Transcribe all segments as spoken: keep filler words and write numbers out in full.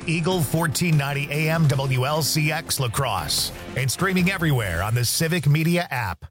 Eagle fourteen ninety A M W L C X La Crosse and streaming everywhere on the Civic Media app.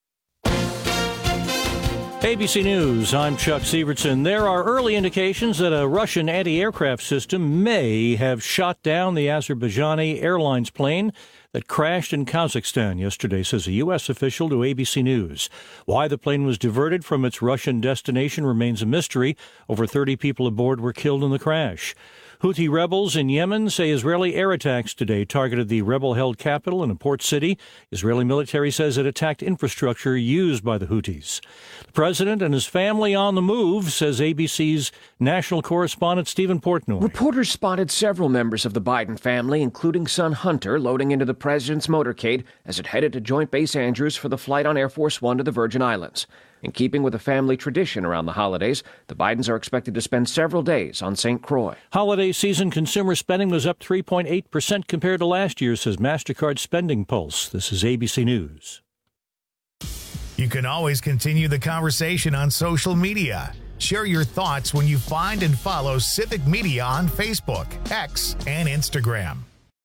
A B C News, I'm Chuck Sievertson. There are early indications that a Russian anti-aircraft system may have shot down the Azerbaijani Airlines plane that crashed in Kazakhstan yesterday, says a U S official to A B C News. Why the plane was diverted from its Russian destination remains a mystery. Over thirty people aboard were killed in the crash. Houthi rebels in Yemen say Israeli air attacks today targeted the rebel-held capital and a port city. Israeli military says it attacked infrastructure used by the Houthis. The president and his family on the move, says A B C's national correspondent Stephen Portnoy. Reporters spotted several members of the Biden family, including son Hunter, loading into the president's motorcade as it headed to Joint Base Andrews for the flight on Air Force One to the Virgin Islands. In keeping with the family tradition around the holidays, the Bidens are expected to spend several days on Saint Croix. Holiday season consumer spending was up three point eight percent compared to last year, says MasterCard Spending Pulse. This is A B C News. You can always continue the conversation on social media. Share your thoughts when you find and follow Civic Media on Facebook, X, and Instagram.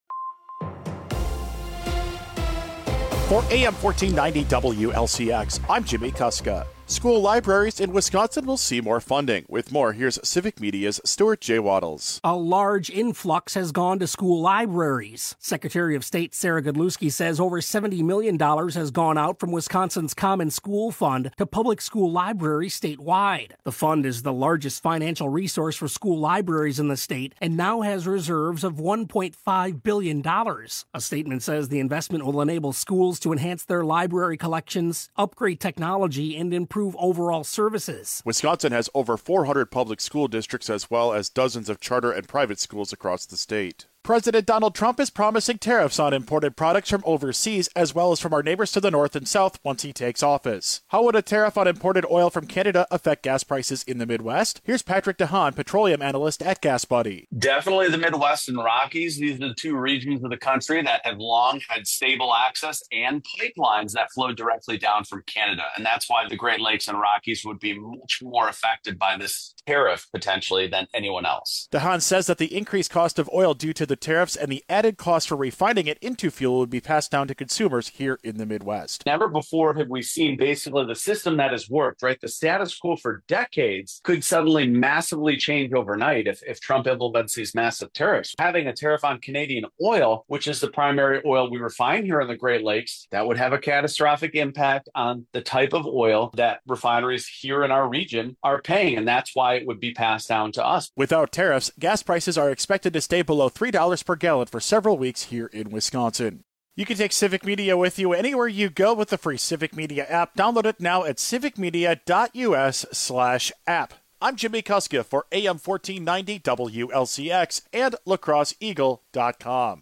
For A M fourteen ninety W L C X, I'm Jimmy Kuska. School libraries in Wisconsin will see more funding. With more, here's Civic Media's Stuart J. Waddles. A large influx has gone to school libraries. Secretary of State Sarah Godlewski says over seventy million dollars has gone out from Wisconsin's Common School Fund to public school libraries statewide. The fund is the largest financial resource for school libraries in the state and now has reserves of one point five billion dollars. A statement says the investment will enable schools to enhance their library collections, upgrade technology, and improve overall services. Wisconsin has over four hundred public school districts as well as dozens of charter and private schools across the state. President Donald Trump is promising tariffs on imported products from overseas as well as from our neighbors to the north and south once he takes office. How would a tariff on imported oil from Canada affect gas prices in the Midwest? Here's Patrick DeHaan, petroleum analyst at Gas Buddy. Definitely the Midwest and Rockies. These are the two regions of the country that have long had stable access and pipelines that flow directly down from Canada. And that's why the Great Lakes and Rockies would be much more affected by this tariff potentially than anyone else. DeHaan says that the increased cost of oil due to the tariffs and the added cost for refining it into fuel would be passed down to consumers here in the Midwest. Never before have we seen basically the system that has worked, right? The status quo for decades could suddenly massively change overnight if, if Trump implements these massive tariffs. Having a tariff on Canadian oil, which is the primary oil we refine here in the Great Lakes, that would have a catastrophic impact on the type of oil that refineries here in our region are paying. And that's why it would be passed down to us. Without tariffs, gas prices are expected to stay below three dollars per gallon for several weeks here in Wisconsin. You can take Civic Media with you anywhere you go with the free Civic Media app. Download it now at civicmedia.us slash app. I'm Jimmy Kuska for A M fourteen ninety W L C X and lacrosse eagle dot com.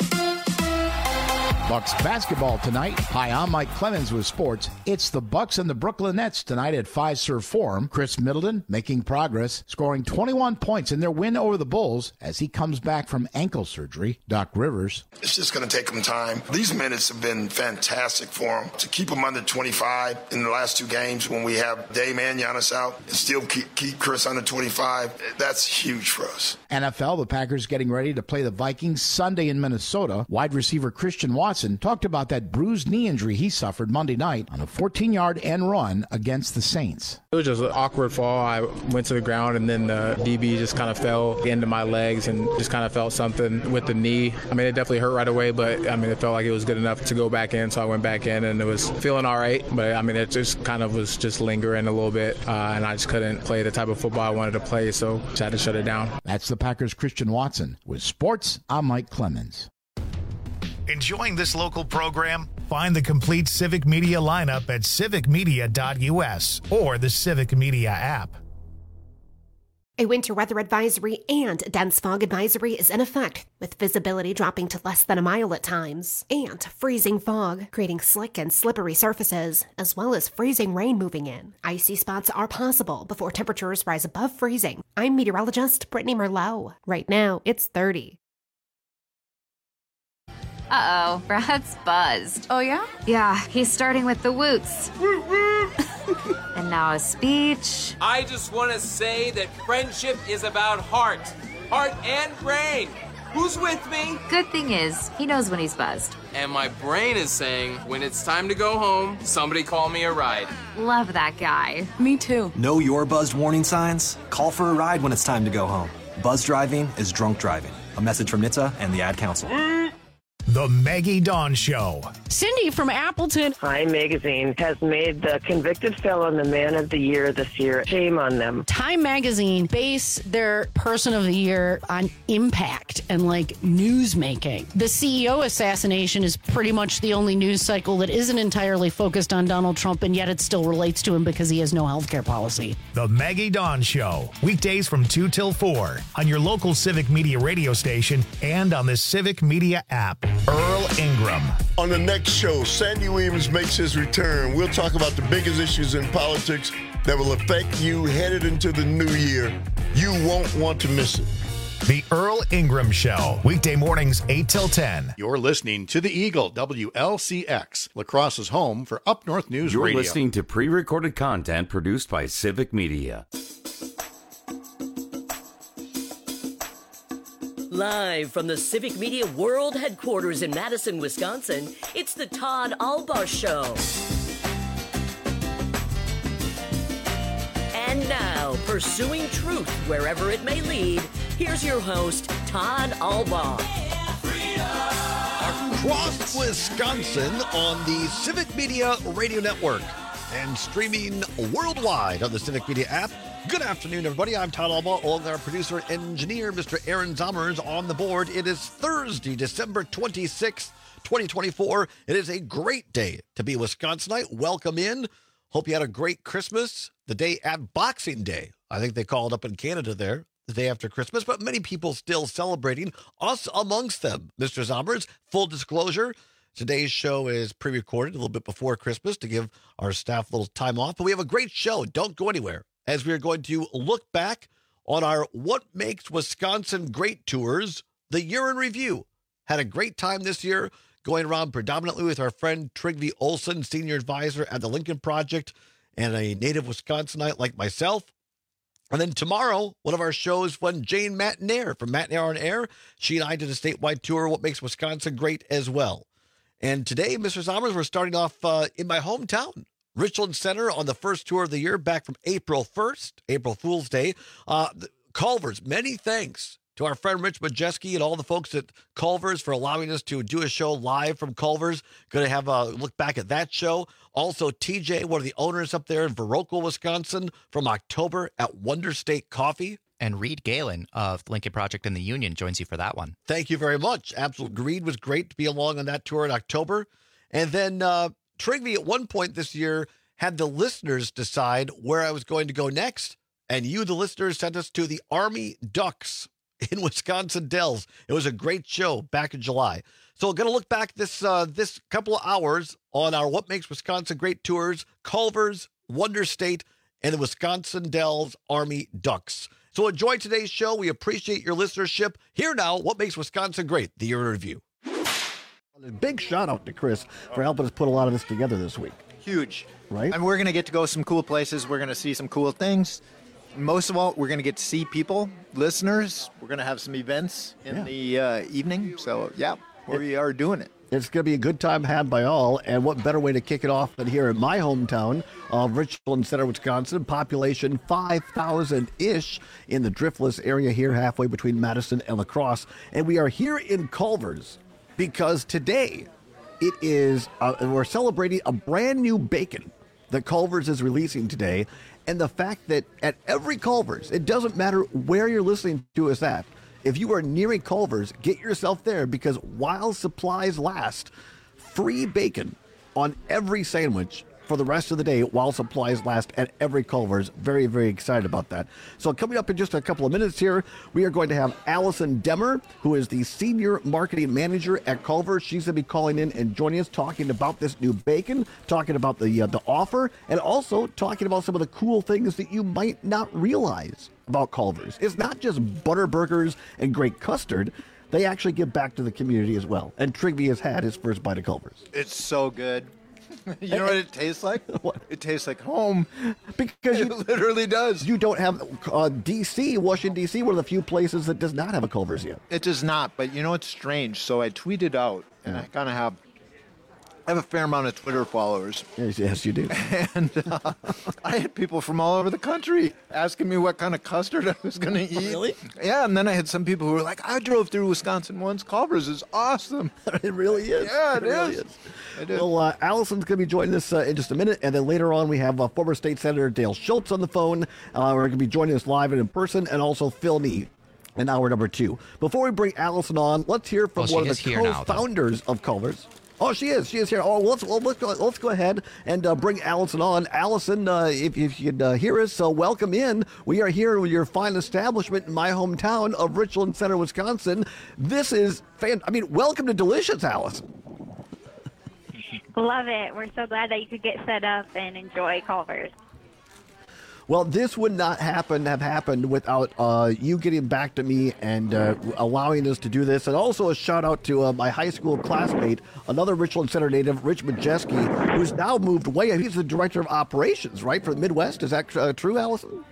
Bucks basketball tonight. Hi, I'm Mike Clemens with sports. It's the Bucks and the Brooklyn Nets tonight at Fiserv Forum. Chris Middleton making progress, scoring twenty-one points in their win over the Bulls as he comes back from ankle surgery. Doc Rivers. It's just going to take him time. These minutes have been fantastic for him. To keep him under twenty-five in the last two games when we have Dame and Giannis out and still keep, keep Chris under twenty-five, that's huge for us. N F L, the Packers getting ready to play the Vikings Sunday in Minnesota. Wide receiver Christian Watson talked about that bruised knee injury he suffered Monday night on a fourteen-yard end run against the Saints. It was just an awkward fall. I went to the ground, and then the D B just kind of fell into my legs and just kind of felt something with the knee. I mean, it definitely hurt right away, but, I mean, it felt like it was good enough to go back in, so I went back in, and it was feeling all right. But, I mean, it just kind of was just lingering a little bit, uh, and I just couldn't play the type of football I wanted to play, so just had to shut it down. That's the Packers' Christian Watson. With sports, I'm Mike Clemens. Enjoying this local program? Find the complete Civic Media lineup at civic media dot u s or the Civic Media app. A winter weather advisory and a dense fog advisory is in effect, with visibility dropping to less than a mile at times, and freezing fog, creating slick and slippery surfaces, as well as freezing rain moving in. Icy spots are possible before temperatures rise above freezing. I'm meteorologist Brittany Merlot. Right now, it's thirty. Uh-oh, Brad's buzzed. Oh, yeah? Yeah, he's starting with the woots. And now a speech. I just want to say that friendship is about heart. Heart and brain. Who's with me? Good thing is, he knows when he's buzzed. And my brain is saying, when it's time to go home, somebody call me a ride. Love that guy. Me too. Know your buzzed warning signs? Call for a ride when it's time to go home. Buzz driving is drunk driving. A message from N H T S A and the Ad Council. The Maggie Dawn Show. Cindy from Appleton. Time Magazine has made the convicted felon the man of the year this year. Shame on them. Time Magazine base their person of the year on impact and like news making. The C E O assassination is pretty much the only news cycle that isn't entirely focused on Donald Trump, and yet it still relates to him because he has no health care policy. The Maggie Dawn Show. Weekdays from two till four on your local Civic Media radio station and on the Civic Media app. Earl Ingram. On the next show, Sandy Williams makes his return. We'll talk about the biggest issues in politics that will affect you headed into the new year. You won't want to miss it. The Earl Ingram Show. Weekday mornings, eight till ten. You're listening to The Eagle, W L C X, La Crosse's home for Up North News You're Radio. You're listening to pre-recorded content produced by Civic Media. Live from the Civic Media World Headquarters in Madison, Wisconsin, it's the Todd Albaugh Show. And now, pursuing truth wherever it may lead, here's your host, Todd Albaugh. Across Wisconsin on the Civic Media Radio Network and streaming worldwide on the Civic Media app. Good afternoon, everybody. I'm Todd Albaugh, along with our producer and engineer, Mister Aaron Zommers, on the board. It is Thursday, December twenty-sixth, twenty twenty-four. It is a great day to be a Wisconsinite. Welcome in. Hope you had a great Christmas. The day at Boxing Day. I think they call it up in Canada there, the day after Christmas, but many people still celebrating, us amongst them. Mister Zommers, full disclosure, today's show is pre-recorded a little bit before Christmas to give our staff a little time off, but we have a great show. Don't go anywhere, as we are going to look back on our What Makes Wisconsin Great tours, the year in review. Had a great time this year, going around predominantly with our friend Trygve Olson, senior advisor at the Lincoln Project, and a native Wisconsinite like myself. And then tomorrow, one of our shows, when Jane Matinaire from Matinaire on Air, she and I did a statewide tour, What Makes Wisconsin Great as well. And today, Mister Zommers, we're starting off uh, in my hometown, Richland Center, on the first tour of the year, back from April first, April Fool's Day. Uh, Culver's, many thanks to our friend Rich Majeski and all the folks at Culver's for allowing us to do a show live from Culver's. Going to have a look back at that show. Also, T J, one of the owners up there in Viroqua, Wisconsin, from October at Wonder State Coffee. And Reed Galen of Lincoln Project and the Union joins you for that one. Thank you very much. Absolutely. Reed was great to be along on that tour in October. And then uh, Trygve at one point this year had the listeners decide where I was going to go next. And you, the listeners, sent us to the Army Ducks in Wisconsin Dells. It was a great show back in July. So we're going to look back this uh, this couple of hours on our What Makes Wisconsin Great tours, Culver's, Wonder State, and the Wisconsin Dells Army Ducks. So enjoy today's show. We appreciate your listenership. Here now, What Makes Wisconsin Great, the year in review. A big shout out to Chris for helping us put a lot of this together this week. Huge. Right? I mean, we're going to get to go some cool places. We're going to see some cool things. Most of all, we're going to get to see people, listeners. We're going to have some events in yeah. the uh, evening. So, yeah, we are doing it. It's going to be a good time had by all, and what better way to kick it off than here in my hometown of Richland Center, Wisconsin, population five thousand-ish in the Driftless area here, halfway between Madison and La Crosse. And we are here in Culver's because today it is, uh, we're celebrating a brand new bacon that Culver's is releasing today, and the fact that at every Culver's, it doesn't matter where you're listening to us at, if you are near a Culver's, get yourself there, because while supplies last, free bacon on every sandwich for the rest of the day while supplies last at every Culver's. Very, very excited about that. So coming up in just a couple of minutes here, we are going to have Allison Demmer, who is the Senior Marketing Manager at Culver's. She's going to be calling in and joining us, talking about this new bacon, talking about the, uh, the offer, and also talking about some of the cool things that you might not realize about Culver's. It's not just butter burgers and great custard. They actually give back to the community as well. And Trygve has had his first bite of Culver's. It's so good. You know what it tastes like? What? It tastes like home. Because it you, literally does. You don't have uh, D C, Washington, D C, one of the few places that does not have a Culver's yet. It does not, but you know it's strange. So I tweeted out, and Yeah. I kind of have, I have a fair amount of Twitter followers. Yes, yes you do. And uh, I had people from all over the country asking me what kind of custard I was going to eat. Really? Yeah, and then I had some people who were like, I drove through Wisconsin once. Culver's is awesome. It really is. Yeah, it, it really is. is. It is. Well, uh, Allison's going to be joining us uh, in just a minute, and then later on we have uh, former State Senator Dale Schultz on the phone. Uh, we're going to be joining us live and in person, and also Phil Nee in hour number two. Before we bring Allison on, let's hear from Well, she one of is the here now, though. co-founders of Culver's. Oh, she is. She is here. Oh, well, let's well, let's go. Let's go ahead and uh, bring Allison on. Allison, uh, if, if you could uh, hear us, so welcome in. We are here with your fine establishment in my hometown of Richland Center, Wisconsin. This is fan. I mean, welcome to Delicious, Allison. Love it. We're so glad that you could get set up and enjoy Culver's. Well, this would not happen have happened without uh, you getting back to me and uh, allowing us to do this. And also a shout out to uh, my high school classmate, another Richland Center native, Rich Majeski, who's now moved away. He's the director of operations, right, for the Midwest. Is that uh, true, Allison?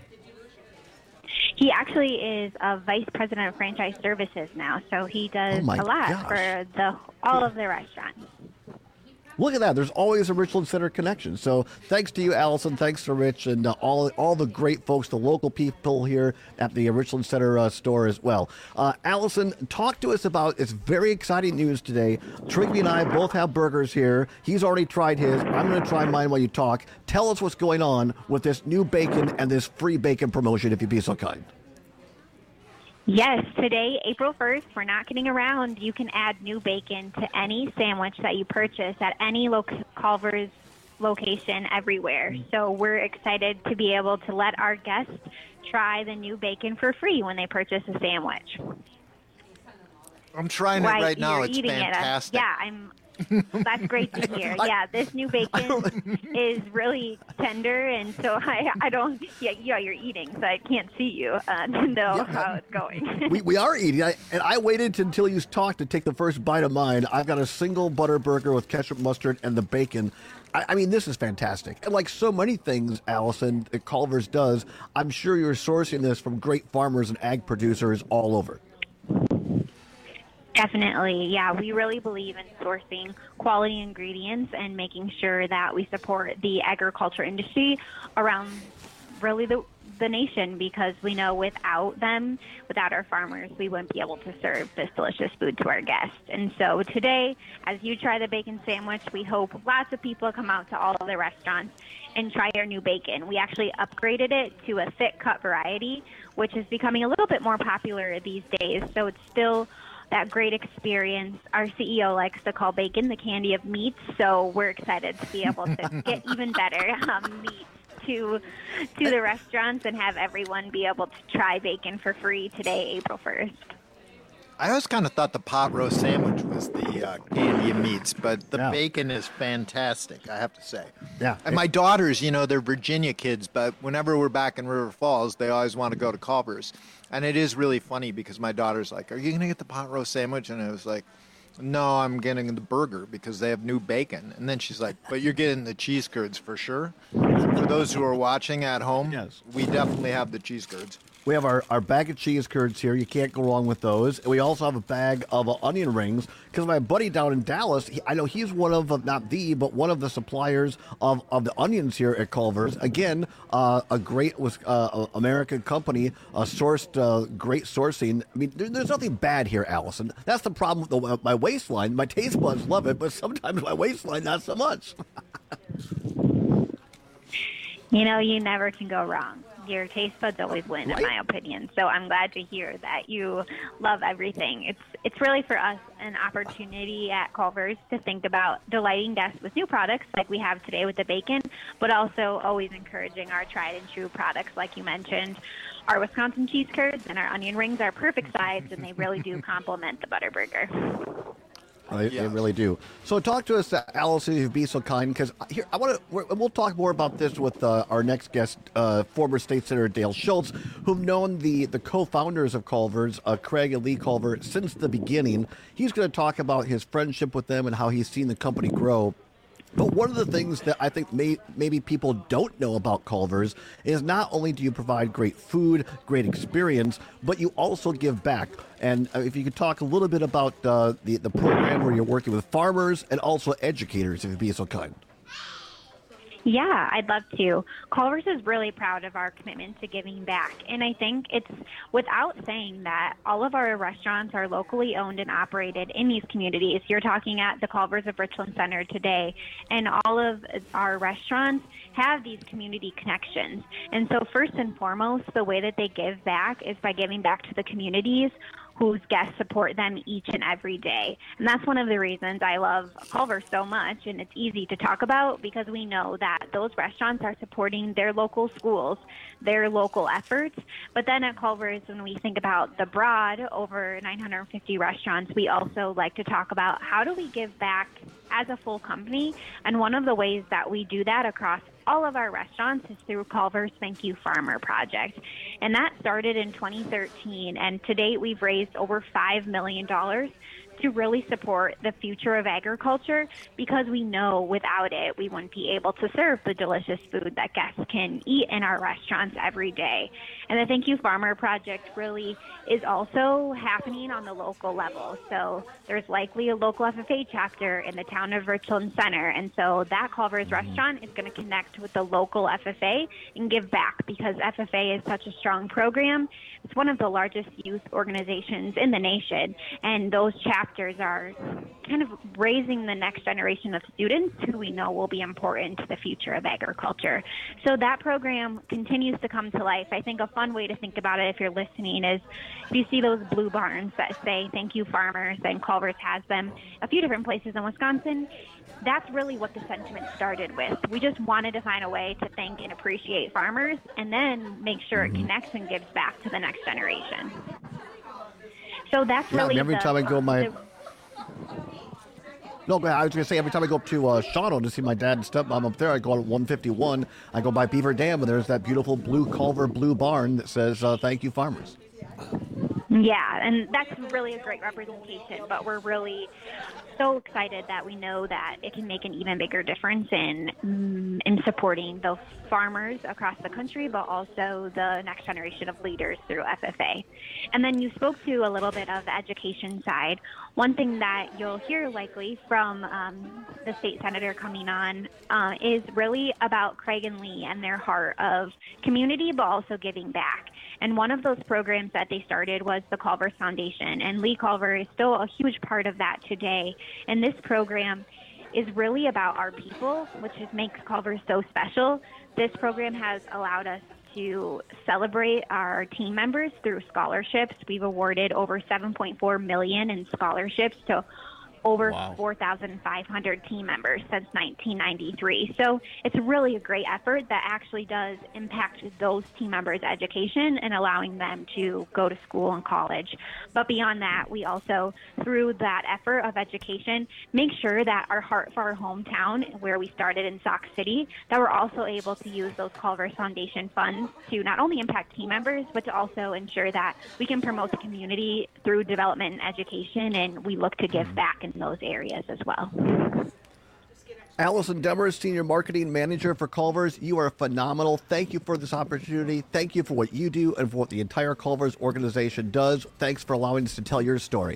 He actually is a vice president of franchise services now, so he does Oh, my a lot gosh. for the all of the restaurants. Look at that. There's always a Richland Center connection. So thanks to you, Allison. Thanks to Rich and uh, all all the great folks, the local people here at the Richland Center uh, store as well. Uh, Allison, talk to us about, it's very exciting news today. Trigby and I both have burgers here. He's already tried his. I'm going to try mine while you talk. Tell us what's going on with this new bacon and this free bacon promotion, if you'd be so kind. Yes, today, April first, we're not kidding around. You can add new bacon to any sandwich that you purchase at any lo- Culver's location everywhere. So we're excited to be able to let our guests try the new bacon for free when they purchase a sandwich. I'm trying it Right, right now. you're It's eating it. fantastic. Yeah, I'm. That's great to hear. Yeah, this new bacon is really tender, and so I, I don't. Yeah, yeah, you're eating, so I can't see you uh, to know Yeah. how it's going. we, we are eating, I, and I waited until you talked to take the first bite of mine. I've got a single butter burger with ketchup, mustard, and the bacon. I, I mean, this is fantastic. And like so many things, Allison, that Culver's does, I'm sure you're sourcing this from great farmers and ag producers all over. Definitely, yeah. We really believe in sourcing quality ingredients and making sure that we support the agriculture industry around really the the nation, because we know without them, without our farmers, we wouldn't be able to serve this delicious food to our guests. And so today, as you try the bacon sandwich, we hope lots of people come out to all of the restaurants and try our new bacon. We actually upgraded it to a thick cut variety, which is becoming a little bit more popular these days. So it's still that great experience. Our C E O likes to call bacon the candy of meats, so we're excited to be able to get even better um, meat to to the restaurants and have everyone be able to try bacon for free today, April first. I always kind of thought the pot roast sandwich was the uh, candy of meats, but the Yeah. bacon is fantastic, I have to say. Yeah. And my daughters, you know, they're Virginia kids, but whenever we're back in River Falls, they always want to go to Culver's. And it is really funny because my daughter's like, are you going to get the pot roast sandwich? And I was like, no, I'm getting the burger because they have new bacon. And then she's like, but you're getting the cheese curds for sure? For those who are watching at home, yes, we definitely have the cheese curds. We have our, our bag of cheese curds here. You can't go wrong with those. And we also have a bag of uh, onion rings because my buddy down in Dallas, he, I know he's one of, uh, not the, but one of the suppliers of, of the onions here at Culver's. Again, uh, a great uh, American company, uh, sourced uh, great sourcing. I mean, there, there's nothing bad here, Allison. That's the problem with the, uh, my waistline. My taste buds love it, but sometimes my waistline, not so much. You know, you never can go wrong. Your taste buds always win, Right. in my opinion. So I'm glad to hear that you love everything. It's it's really for us an opportunity at Culver's to think about delighting guests with new products like we have today with the bacon, but also always encouraging our tried and true products like you mentioned. Our Wisconsin cheese curds and our onion rings are perfect sides, and they really do complement the Butterburger. They, they really do. So talk to us, uh, Allison, if you'd be so kind, because here I want to. We'll talk more about this with uh, our next guest, uh, former State Senator Dale Schultz, who've known the the co-founders of Culver's, uh, Craig and Lee Culver, since the beginning. He's going to talk about his friendship with them and how he's seen the company grow. But one of the things that I think may, maybe people don't know about Culver's is not only do you provide great food, great experience, but you also give back. And uh, if you could talk a little bit about uh, the, the program where you're working with farmers and also educators, if you'd be so kind. Yeah, I'd love to. Culver's is really proud of our commitment to giving back. And I think it's without saying that all of our restaurants are locally owned and operated in these communities. You're talking at the Culver's of Richland Center today, and all of our restaurants have these community connections. And so first and foremost, the way that they give back is by giving back to the communities whose guests support them each and every day. And that's one of the reasons I love Culver's so much, and it's easy to talk about because we know that those restaurants are supporting their local schools, their local efforts. But then at Culver's, when we think about the broad, over nine hundred fifty restaurants, we also like to talk about how do we give back as a full company. And one of the ways that we do that across all of our restaurants is through Culver's Thank You Farmer Project. And that started in twenty thirteen. And to date, we've raised over five million dollars to really support the future of agriculture, because we know without it, we wouldn't be able to serve the delicious food that guests can eat in our restaurants every day. And the Thank You Farmer Project really is also happening on the local level. So there's likely a local F F A chapter in the town of Richland Center. And so that Culver's mm-hmm. restaurant is going to connect with the local F F A and give back, because F F A is such a strong program. It's one of the largest youth organizations in the nation, and those chapters are kind of raising the next generation of students who we know will be important to the future of agriculture. So that program continues to come to life. I think a fun way to think about it, if you're listening, is if you see those blue barns that say Thank You Farmers, and Culver's has them a few different places in Wisconsin, that's really what the sentiment started with. We just wanted to find a way to thank and appreciate farmers, and then make sure it connects and gives back to the next generation. So that's yeah, really every the, time I go my the, No, I was going to say, every time I go up to uh, Shawano to see my dad and stepmom up there, I go on one fifty-one, I go by Beaver Dam, and there's that beautiful blue Culver blue barn that says, uh, Thank You Farmers. Yeah, and that's really a great representation, but we're really so excited that we know that it can make an even bigger difference in in supporting the farmers across the country, but also the next generation of leaders through F F A. And then you spoke to a little bit of the education side. One thing that you'll hear likely from um, the state senator coming on uh, is really about Craig and Lee and their heart of community, but also giving back. And one of those programs that they started was the Culver's Foundation, and Lee Culver is still a huge part of that today. And this program is really about our people, which is, makes Culver's so special. This program has allowed us to celebrate our team members through scholarships. We've awarded over seven point four million dollars in scholarships to over wow. four thousand five hundred team members since nineteen ninety-three. So it's really a great effort that actually does impact those team members' education and allowing them to go to school and college. But beyond that, we also, through that effort of education, make sure that our heart for our hometown, where we started in Sauk City, that we're also able to use those Culver's Foundation funds to not only impact team members, but to also ensure that we can promote the community through development and education, and we look to give back in those areas as well. Allison Demers, Senior Marketing Manager for Culver's, you are phenomenal. Thank you for this opportunity. Thank you for what you do and for what the entire Culver's organization does. Thanks for allowing us to tell your story.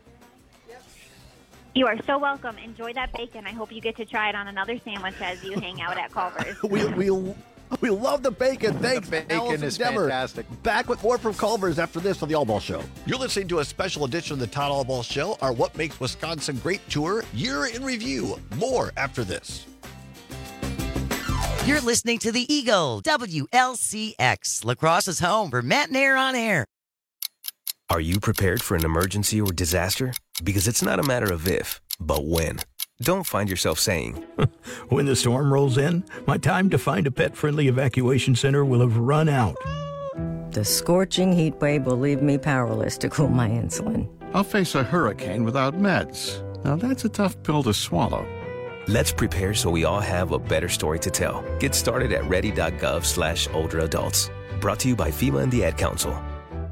You are so welcome. Enjoy that bacon. I hope you get to try it on another sandwich as you hang out at Culver's. we, we, we love the bacon. Thanks, the bacon Allison is Demers. fantastic. Back with more from Culver's after this on the All Ball Show. You're listening to a special edition of the Todd All Ball Show, our What Makes Wisconsin Great Tour, Year in Review. More after this. You're listening to the Eagle, W L C X, La Crosse's home for Matt and Air on Air. Are you prepared for an emergency or disaster? Because it's not a matter of if, but when. Don't find yourself saying, when the storm rolls in, my time to find a pet-friendly evacuation center will have run out. The scorching heat wave will leave me powerless to cool my insulin. I'll face a hurricane without meds. Now that's a tough pill to swallow. Let's prepare so we all have a better story to tell. Get started at ready.gov slash older adults. Brought to you by FEMA and the Ad Council.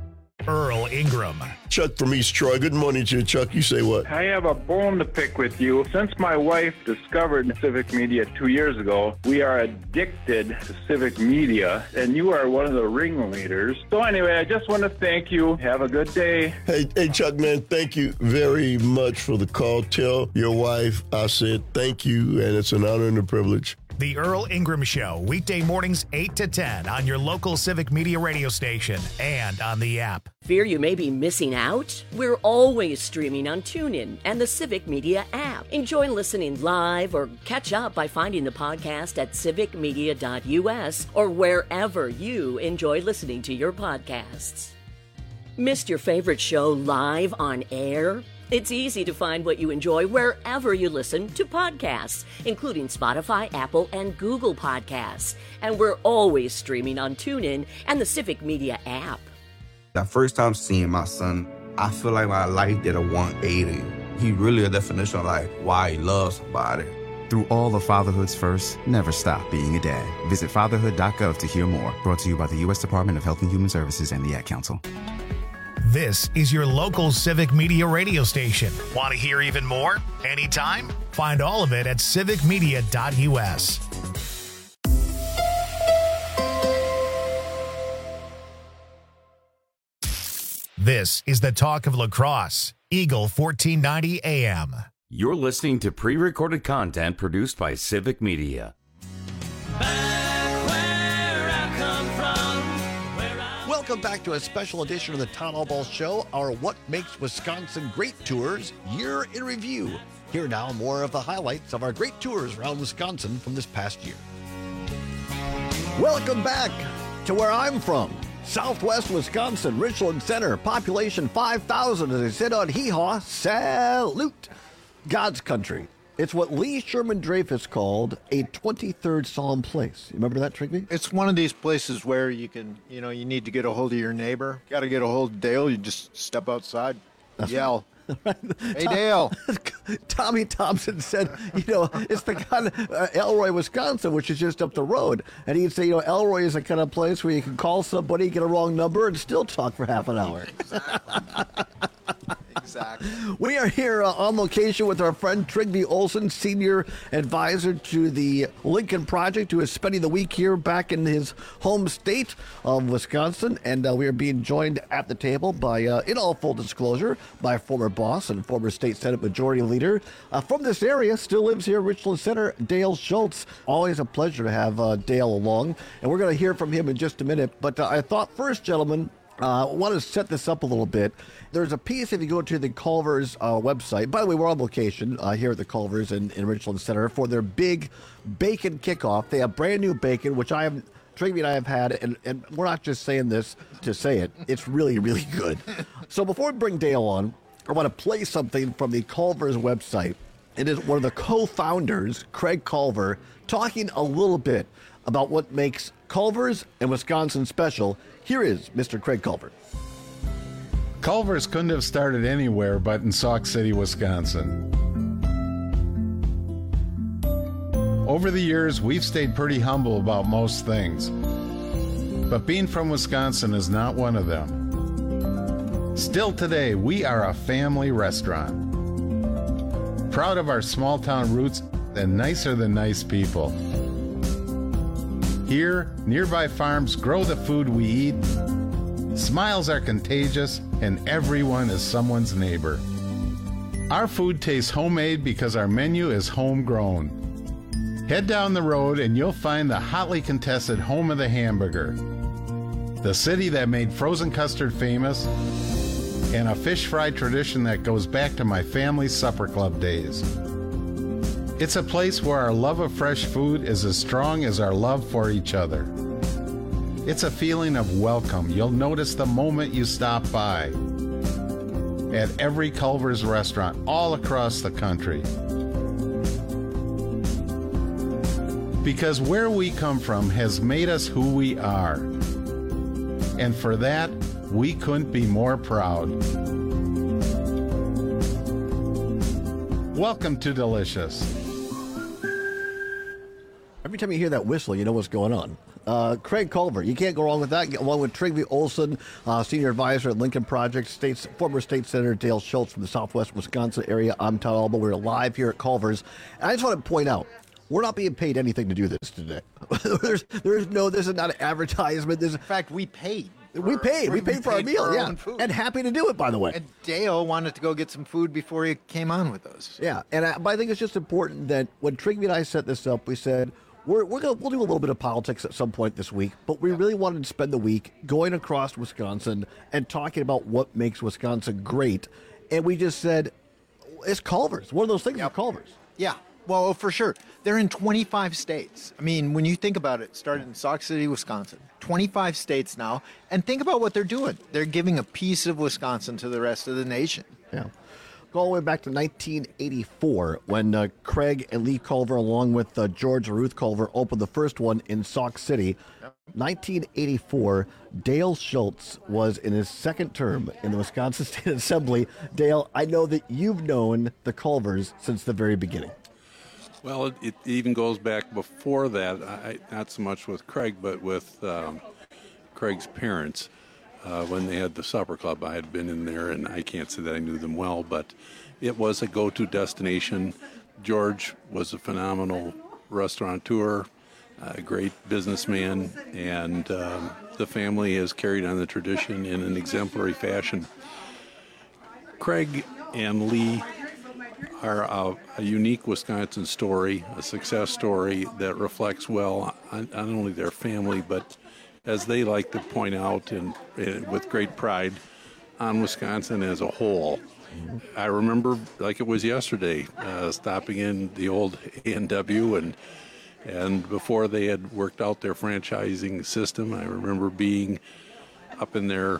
Earl Ingram. Chuck from East Troy. Good morning to you, Chuck. You say what? I have a bone to pick with you. Since my wife discovered Civic Media two years ago, we are addicted to Civic Media, and you are one of the ringleaders. So anyway, I just want to thank you. Have a good day. Hey, hey, Chuck, man, thank you very much for the call. Tell your wife I said thank you, and it's an honor and a privilege. The Earl Ingram Show, weekday mornings eight to ten on your local Civic Media radio station and on the app. Fear you may be missing out? We're always streaming on TuneIn and the Civic Media app. Enjoy listening live or catch up by finding the podcast at civic media dot u s or wherever you enjoy listening to your podcasts. Missed your favorite show live on air? It's easy to find what you enjoy wherever you listen to podcasts, including Spotify, Apple, and Google Podcasts. And we're always streaming on TuneIn and the Civic Media app. The first time seeing my son, I feel like my life did a one eighty. He really a definition of like why he loves somebody. Through all of fatherhood's first, never stop being a dad. Visit fatherhood dot gov to hear more. Brought to you by the U S Department of Health and Human Services and the Ad Council. This is your local Civic Media radio station. Want to hear even more? Anytime? Find all of it at civic media dot u s. This is the talk of La Crosse, Eagle fourteen ninety A M. You're listening to pre-recorded content produced by Civic Media. Welcome back to a special edition of the Todd Albaugh Show, our What Makes Wisconsin Great Tours Year in Review. Here now, more of the highlights of our great tours around Wisconsin from this past year. Welcome back to where I'm from, Southwest Wisconsin, Richland Center, population five thousand, as I said on Hee Haw, salute, God's country. It's what Lee Sherman Dreyfus called a twenty-third Psalm place. You remember that, Trigby? It's one of these places where you can, you know, you need to get a hold of your neighbor. Got to get a hold of Dale. You just step outside, That's yell. Right. Hey, Tom, Dale. Tommy Thompson said, you know, it's the kind of uh, Elroy, Wisconsin, which is just up the road. And he'd say, you know, Elroy is the kind of place where you can call somebody, get a wrong number, and still talk for half an hour. Exactly. We are here uh, on location with our friend Trigby Olson, senior advisor to the Lincoln Project, who is spending the week here back in his home state of Wisconsin. And uh, we are being joined at the table by, uh, in all full disclosure, by former boss and former state Senate Majority Leader uh, from this area, still lives here, Richland Center, Dale Schultz. Always a pleasure to have uh, Dale along. And we're going to hear from him in just a minute. But uh, I thought first, gentlemen, I uh, want to set this up a little bit. There's a piece, if you go to the Culver's uh, website. By the way, we're on location uh, here at the Culver's in, in Richland Center for their big bacon kickoff. They have brand new bacon, which I have, Trigby and I have had, and, and we're not just saying this to say it. It's really, really good. So before we bring Dale on, I want to play something from the Culver's website. It is one of the co-founders, Craig Culver, talking a little bit about what makes Culver's and Wisconsin special. Here is Mister Craig Culver. Culver's couldn't have started anywhere but in Sauk City, Wisconsin. Over the years, we've stayed pretty humble about most things. But being from Wisconsin is not one of them. Still today, we are a family restaurant. Proud of our small-town roots and nicer than nice people. Here, nearby farms grow the food we eat. Smiles are contagious, and everyone is someone's neighbor. Our food tastes homemade because our menu is homegrown. Head down the road and you'll find the hotly contested home of the hamburger, the city that made frozen custard famous, and a fish fry tradition that goes back to my family's supper club days. It's a place where our love of fresh food is as strong as our love for each other. It's a feeling of welcome you'll notice the moment you stop by at every Culver's restaurant all across the country. Because where we come from has made us who we are. And for that, we couldn't be more proud. Welcome to Delicious. Every time you hear that whistle, you know what's going on. Uh, Craig Culver, you can't go wrong with that. Along with Trygve Olson, uh, Senior Advisor at Lincoln Project, States, former State Senator Dale Schultz from the Southwest Wisconsin area. I'm Todd Alba. We're live here at Culver's. And I just want to point out, we're not being paid anything to do this today. there's, there's no, this is not an advertisement. This, in fact, we paid. We paid. We paid for our meal, yeah. And happy to do it, by the way. And Dale wanted to go get some food before he came on with us. Yeah, and I, but I think it's just important that when Trygve and I set this up, we said, we're, we're gonna, we'll do a little bit of politics at some point this week, but we really wanted to spend the week going across Wisconsin and talking about what makes Wisconsin great. And we just said, it's Culver's. One of those things yep. is Culver's. Yeah. Well, for sure. They're in twenty-five states. I mean, when you think about it, it started in Sauk City, Wisconsin. twenty-five states now. And think about what they're doing. They're giving a piece of Wisconsin to the rest of the nation. Yeah. Go all the way back to nineteen eighty-four when uh, Craig and Lee Culver, along with uh, George and Ruth Culver, opened the first one in Sauk City. nineteen eighty-four, Dale Schultz was in his second term in the Wisconsin State Assembly. Dale, I know that you've known the Culvers since the very beginning. Well, it, it even goes back before that, I, not so much with Craig, but with um, Craig's parents. Uh, when they had the supper club, I had been in there, and I can't say that I knew them well, but it was a go-to destination. George was a phenomenal restaurateur, a great businessman, and um, the family has carried on the tradition in an exemplary fashion. Craig and Lee are a, a unique Wisconsin story, a success story that reflects well on not only their family, but as they like to point out, and, and with great pride, on Wisconsin as a whole. Mm-hmm. I remember, like it was yesterday, uh, stopping in the old A and W, and and before they had worked out their franchising system, I remember being up in their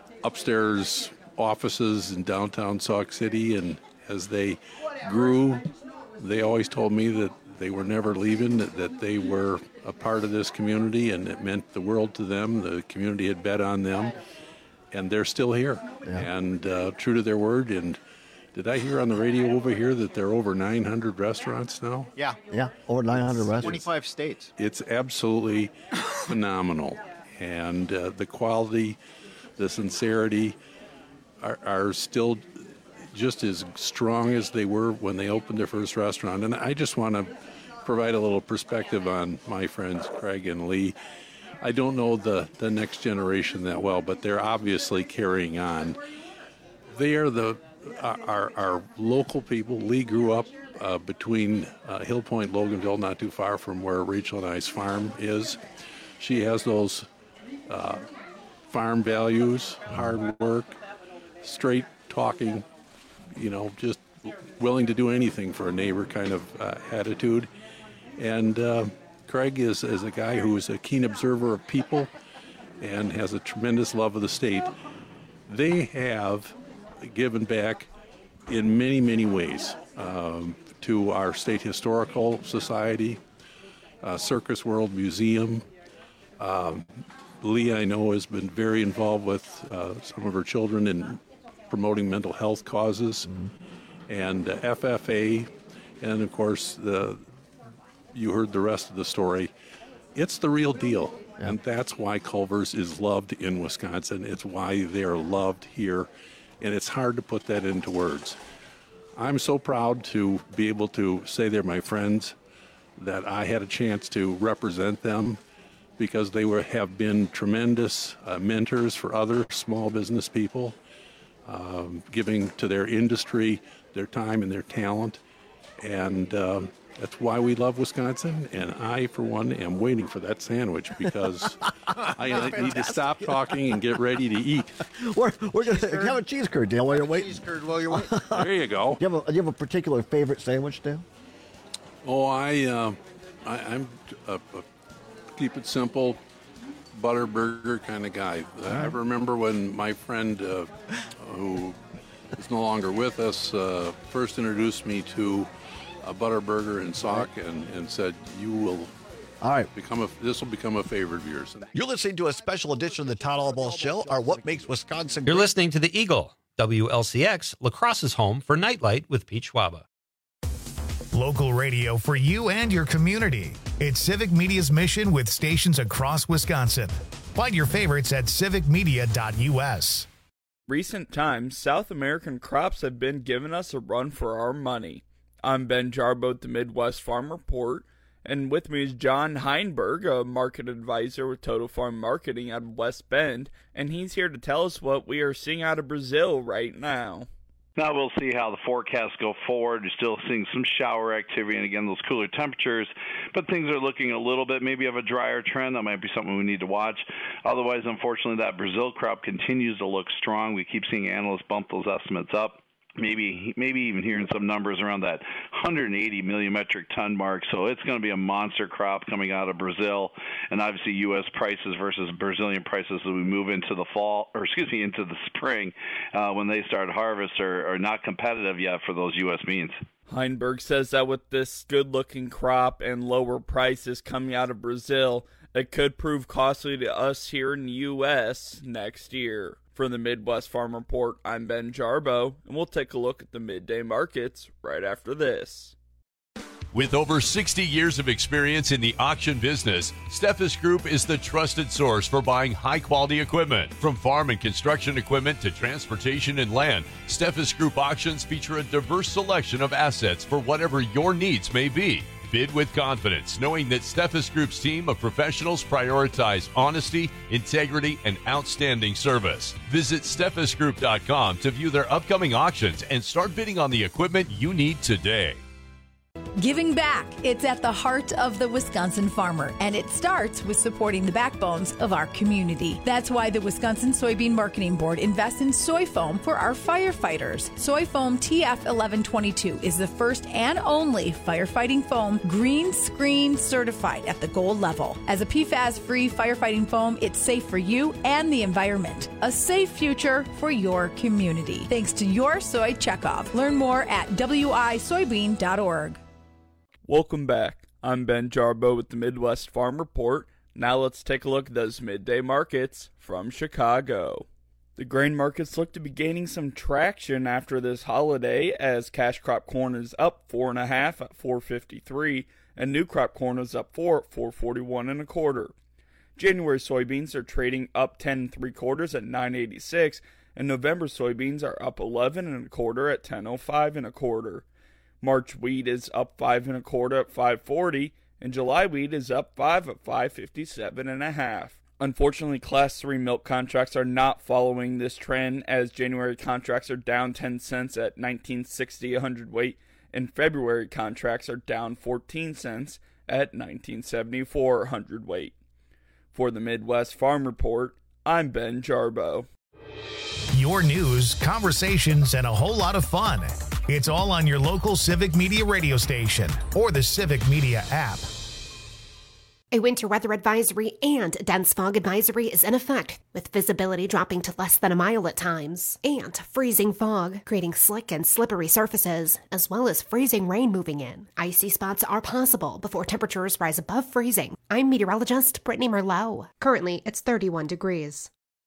upstairs offices in downtown Sauk City, and as they grew, they always told me that they were never leaving, that, that they were a part of this community, and it meant the world to them. The community had bet on them, and they're still here, yeah. and uh, true to their word. And did I hear on the radio over here that there are over nine hundred restaurants now? Yeah. Yeah, over nine hundred restaurants. twenty-five states. It's absolutely phenomenal. And uh, the quality, the sincerity are, are still just as strong as they were when they opened their first restaurant. And I just want to provide a little perspective on my friends Craig and Lee. I don't know the, the next generation that well, but they're obviously carrying on. They are the our, our local people. Lee grew up uh, between uh, Hill Point, Loganville, not too far from where Rachel and I's farm is. She has those uh, farm values, hard work, straight talking, you know, just willing to do anything for a neighbor kind of uh, attitude. And uh, Craig is, is a guy who is a keen observer of people and has a tremendous love of the state. They have given back in many, many ways um, to our State Historical Society, uh, Circus World Museum. Um, Lee, I know, has been very involved with uh, some of her children in promoting mental health causes, mm-hmm. and uh, F F A, and of course, the you heard the rest of the story. It's the real deal, yeah. and that's why Culver's is loved in Wisconsin. It's why they're loved here, and it's hard to put that into words. I'm so proud to be able to say they're my friends, that I had a chance to represent them, because they were, have been tremendous uh, mentors for other small business people, um, giving to their industry their time and their talent. And um, that's why we love Wisconsin. And I, for one, am waiting for that sandwich, because I need to stop talking and get ready to eat. We're, we're going to have a cheese curd, Dale, while you're waiting. Cheese curd while you're waiting. There you go. Do you have a, do you have a particular favorite sandwich, Dale? Oh, I, uh, I I'm a, a keep it simple, butter burger kind of guy. I remember when my friend, uh, who is no longer with us, uh, first introduced me to a butter burger in Sauk, and, and said, "You will, all right, become a. This will become a favorite of yours." You're listening to a special edition of the Todd Albaugh Show, or What Makes Wisconsin You're Great. listening to the Eagle, W L C X, La Crosse's home for Nightlight with Pete Schwaba. Local radio for you and your community. It's Civic Media's mission with stations across Wisconsin. Find your favorites at civic media dot u s. Recent times, South American crops have been giving us a run for our money. I'm Ben Jarbo at the Midwest Farm Report, and with me is John Heinberg, a market advisor with Total Farm Marketing out of West Bend, and he's here to tell us what we are seeing out of Brazil right now. Now we'll see how the forecasts go forward. You're still seeing some shower activity and, again, those cooler temperatures. But things are looking a little bit maybe of a drier trend. That might be something we need to watch. Otherwise, unfortunately, that Brazil crop continues to look strong. We keep seeing analysts bump those estimates up. Maybe maybe even hearing some numbers around that one hundred eighty million metric ton mark. So it's going to be a monster crop coming out of Brazil, and obviously U S prices versus Brazilian prices as we move into the fall, or excuse me, into the spring uh, when they start harvest are, are not competitive yet for those U S beans. Heinberg says that with this good-looking crop and lower prices coming out of Brazil, it could prove costly to us here in the U S next year. For the Midwest Farm Report, I'm Ben Jarbo, and we'll take a look at the midday markets right after this. With over sixty years of experience in the auction business, Steffes Group is the trusted source for buying high-quality equipment. From farm and construction equipment to transportation and land, Steffes Group auctions feature a diverse selection of assets for whatever your needs may be. Bid with confidence, knowing that Steffes Group's team of professionals prioritize honesty, integrity, and outstanding service. Visit steffes group dot com to view their upcoming auctions and start bidding on the equipment you need today. Giving back. It's at the heart of the Wisconsin farmer, and it starts with supporting the backbones of our community. That's why the Wisconsin Soybean Marketing Board invests in soy foam for our firefighters. Soy foam T F eleven twenty-two is the first and only firefighting foam green screen certified at the gold level. As a P FAS-free firefighting foam, it's safe for you and the environment. A safe future for your community. Thanks to your soy checkoff. Learn more at w i soybean dot org. Welcome back. I'm Ben Jarbo with the Midwest Farm Report. Now let's take a look at those midday markets from Chicago. The grain markets look to be gaining some traction after this holiday, as cash crop corn is up four and a half at four fifty-three, and new crop corn is up four at four forty-one and a quarter. January soybeans are trading up ten and three quarters at nine eighty-six, and November soybeans are up eleven and a quarter at ten oh five and a quarter. March wheat is up five and a quarter at five forty, and July wheat is up five at five fifty-seven and a half. Unfortunately, Class three milk contracts are not following this trend, as January contracts are down ten cents at nineteen sixty a hundredweight, and February contracts are down fourteen cents at nineteen seventy-four a hundredweight. For the Midwest Farm Report, I'm Ben Jarbo. Your news, conversations, and a whole lot of fun. It's all on your local Civic Media radio station or the Civic Media app. A winter weather advisory and a dense fog advisory is in effect, with visibility dropping to less than a mile at times, and freezing fog, creating slick and slippery surfaces, as well as freezing rain moving in. Icy spots are possible before temperatures rise above freezing. I'm meteorologist Brittany Merlot. Currently, it's thirty-one degrees.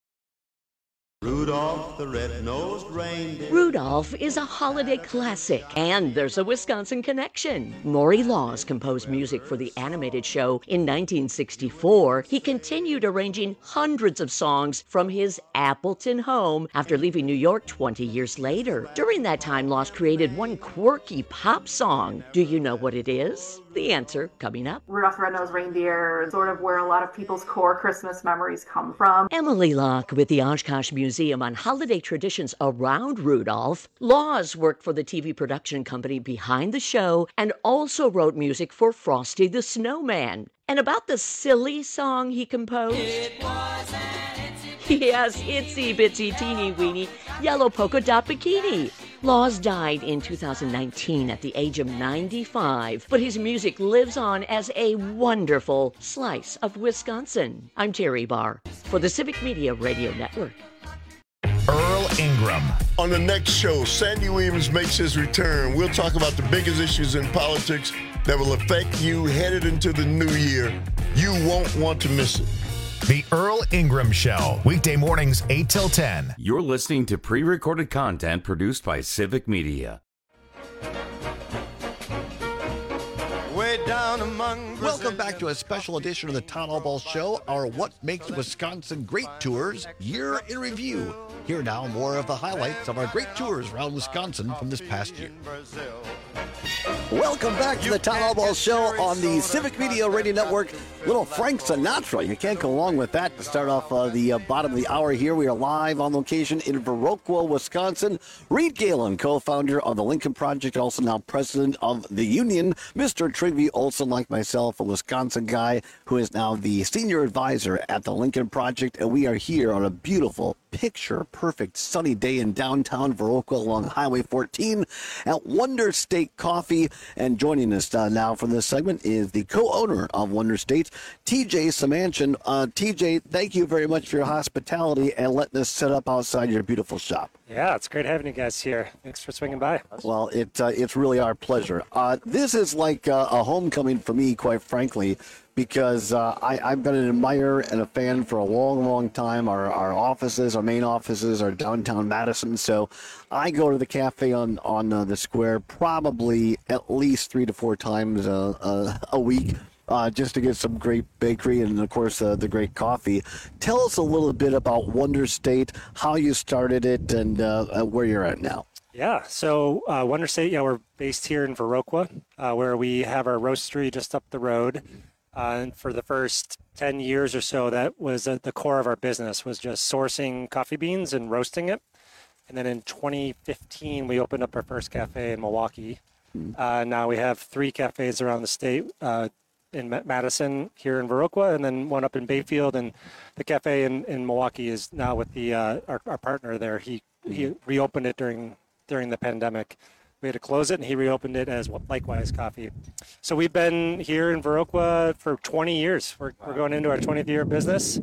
Rudolph the red-nosed reindeer. Rudolph is a holiday classic, and there's a Wisconsin connection. Maury Laws composed music for the animated show in nineteen sixty-four. He continued arranging hundreds of songs from his Appleton home after leaving New York twenty years later. During that time, Laws created one quirky pop song. Do you know what it is? The answer coming up. Rudolph the Red-Nosed Reindeer, sort of where a lot of people's core Christmas memories come from. Emily Locke with the Oshkosh Museum on holiday traditions around Rudolph. Laws worked for the T V production company behind the show and also wrote music for Frosty the Snowman. And about the silly song he composed? It was an itsy Yes, itsy bitsy teeny weeny yellow polka dot bikini. Laws died in two thousand nineteen at the age of ninety-five, but his music lives on as a wonderful slice of Wisconsin. I'm Terry Barr for the Civic Media Radio Network. Earl Ingram. On the next show, Sandy Williams makes his return. We'll talk about the biggest issues in politics that will affect you headed into the new year. You won't want to miss it. The Earl Ingram Show, weekday mornings eight till ten. You're listening to pre-recorded content produced by Civic Media. down among Welcome back to a special edition of the Town Hall Ball Show, our What Makes Wisconsin Great Tours Year in Review. Here now, more of the highlights of our great tours around Wisconsin from this past year. Welcome back to the Town Hall Ball Show on the Civic Media Radio Network. Little Frank Sinatra. You can't go along with that. To start off uh, the uh, bottom of the hour here, we are live on location in Viroqua, Wisconsin. Reed Galen, co-founder of the Lincoln Project, also now president of the union. Mister Trygve Olson, like myself, a Wisconsin guy who is now the senior advisor at the Lincoln Project. And we are here on a beautiful, picture-perfect sunny day in downtown Viroqua along Highway fourteen at Wonder State Coffee. And joining us uh, now from this segment is the co-owner of Wonder State, T J Samanchin. Uh, T J, thank you very much for your hospitality and letting us set up outside your beautiful shop. Yeah, it's great having you guys here. Thanks for swinging by. Well, it uh, it's really our pleasure. Uh, this is like uh, a homecoming for me, quite frankly, because uh, I, I've been an admirer and a fan for a long, long time. Our our offices, our main offices, are downtown Madison, so I go to the cafe on on uh, the square probably at least three to four times uh, uh, a week. Uh, just to get some great bakery and, of course, uh, the great coffee. Tell us a little bit about Wonder State, how you started it, and uh, where you're at now. Yeah, so uh, Wonder State, yeah, we're based here in Viroqua, uh, where we have our roastery just up the road. Uh, and for the first ten years or so, that was at the core of our business, was just sourcing coffee beans and roasting it. And then in twenty fifteen, we opened up our first cafe in Milwaukee. Uh, now we have three cafes around the state, uh, in Madison, here in Viroqua, and then one up in Bayfield. And the cafe in, in Milwaukee is now with the uh, our, our partner there. He he reopened it during during the pandemic. We had to close it, and he reopened it as Likewise Coffee. So we've been here in Viroqua for twenty years. We're, we're going into our twentieth year of business.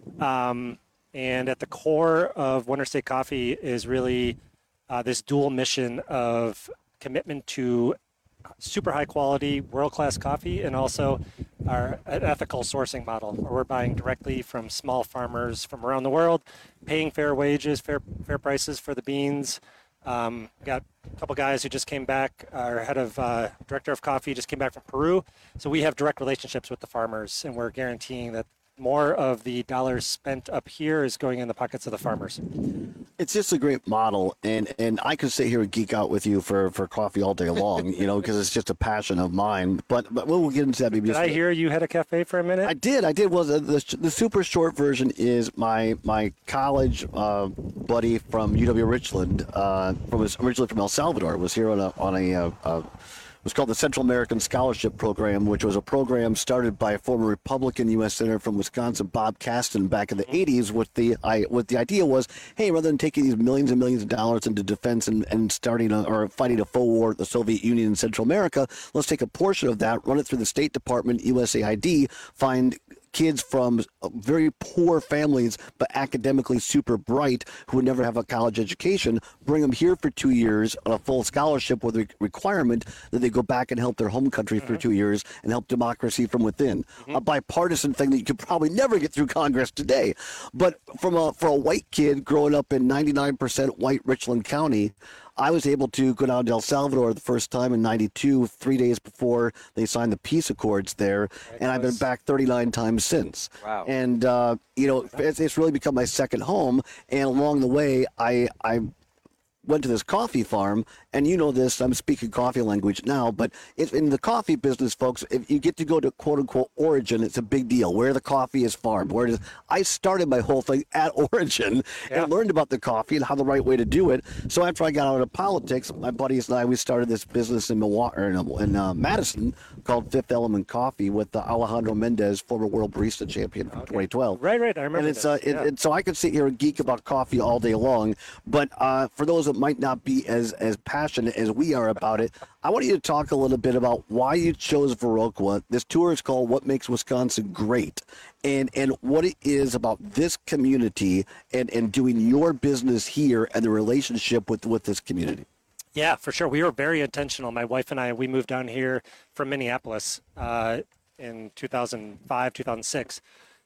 Um, and at the core of Wonder State Coffee is really uh, this dual mission of commitment to super high quality, world-class coffee, and also our ethical sourcing model, where we're buying directly from small farmers from around the world, paying fair wages, fair fair prices for the beans. Um, got a couple guys who just came back. Our head of uh, director of coffee just came back from Peru. So we have direct relationships with the farmers, and we're guaranteeing that more of the dollars spent up here is going in the pockets of the farmers. It's just a great model, and, and I could sit here and geek out with you for, for coffee all day long, you know, because it's just a passion of mine. But but we'll get into that maybe. Did I hear you had a cafe for a minute? I did. I did. Well, the, the, the super short version is my my college uh, buddy from U W Richland, uh, from was originally from El Salvador, was here on a on a. Uh, uh, It was called the Central American Scholarship Program, which was a program started by a former Republican U S Senator from Wisconsin, Bob Kasten, back in the eighties. With the I, what the idea was, hey, rather than taking these millions and millions of dollars into defense and, and starting a, or fighting a full war with the Soviet Union in Central America, let's take a portion of that, run it through the State Department, U S A I D, find kids from very poor families but academically super bright who would never have a college education, bring them here for two years on a full scholarship with a requirement that they go back and help their home country for two years and help democracy from within. Mm-hmm. A bipartisan thing that you could probably never get through Congress today. But from a for a white kid growing up in ninety-nine percent white Richland County, I was able to go down to El Salvador the first time in ninety-two, three days before they signed the peace accords there, and I've been back thirty-nine times since. Wow. And, uh, you know, it's, it's really become my second home, and along the way, I I went to this coffee farm, and you know this, I'm speaking coffee language now, but it's in the coffee business, folks, if you get to go to quote-unquote origin, it's a big deal, where the coffee is farmed. Where it is. I started my whole thing at origin yeah. and learned about the coffee and how the right way to do it. So after I got out of politics, my buddies and I, we started this business in Milwaukee, or in, in uh, Madison called Fifth Element Coffee with uh, Alejandro Mendez, former world barista champion from okay. twenty twelve. Right, right, I remember And it's this. uh, it, yeah. it, so I could sit here and geek about coffee all day long, but uh, for those that might not be as as passionate as we are about it, I want you to talk a little bit about why you chose Viroqua. This tour is called What Makes Wisconsin Great, and and what it is about this community and, and doing your business here and the relationship with, with this community. Yeah, for sure. We were very intentional. My wife and I, we moved down here from Minneapolis uh, in two thousand five, two thousand six,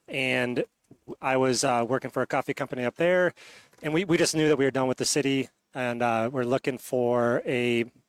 and I was uh, working for a coffee company up there, and we, we just knew that we were done with the city, and uh, we're looking for a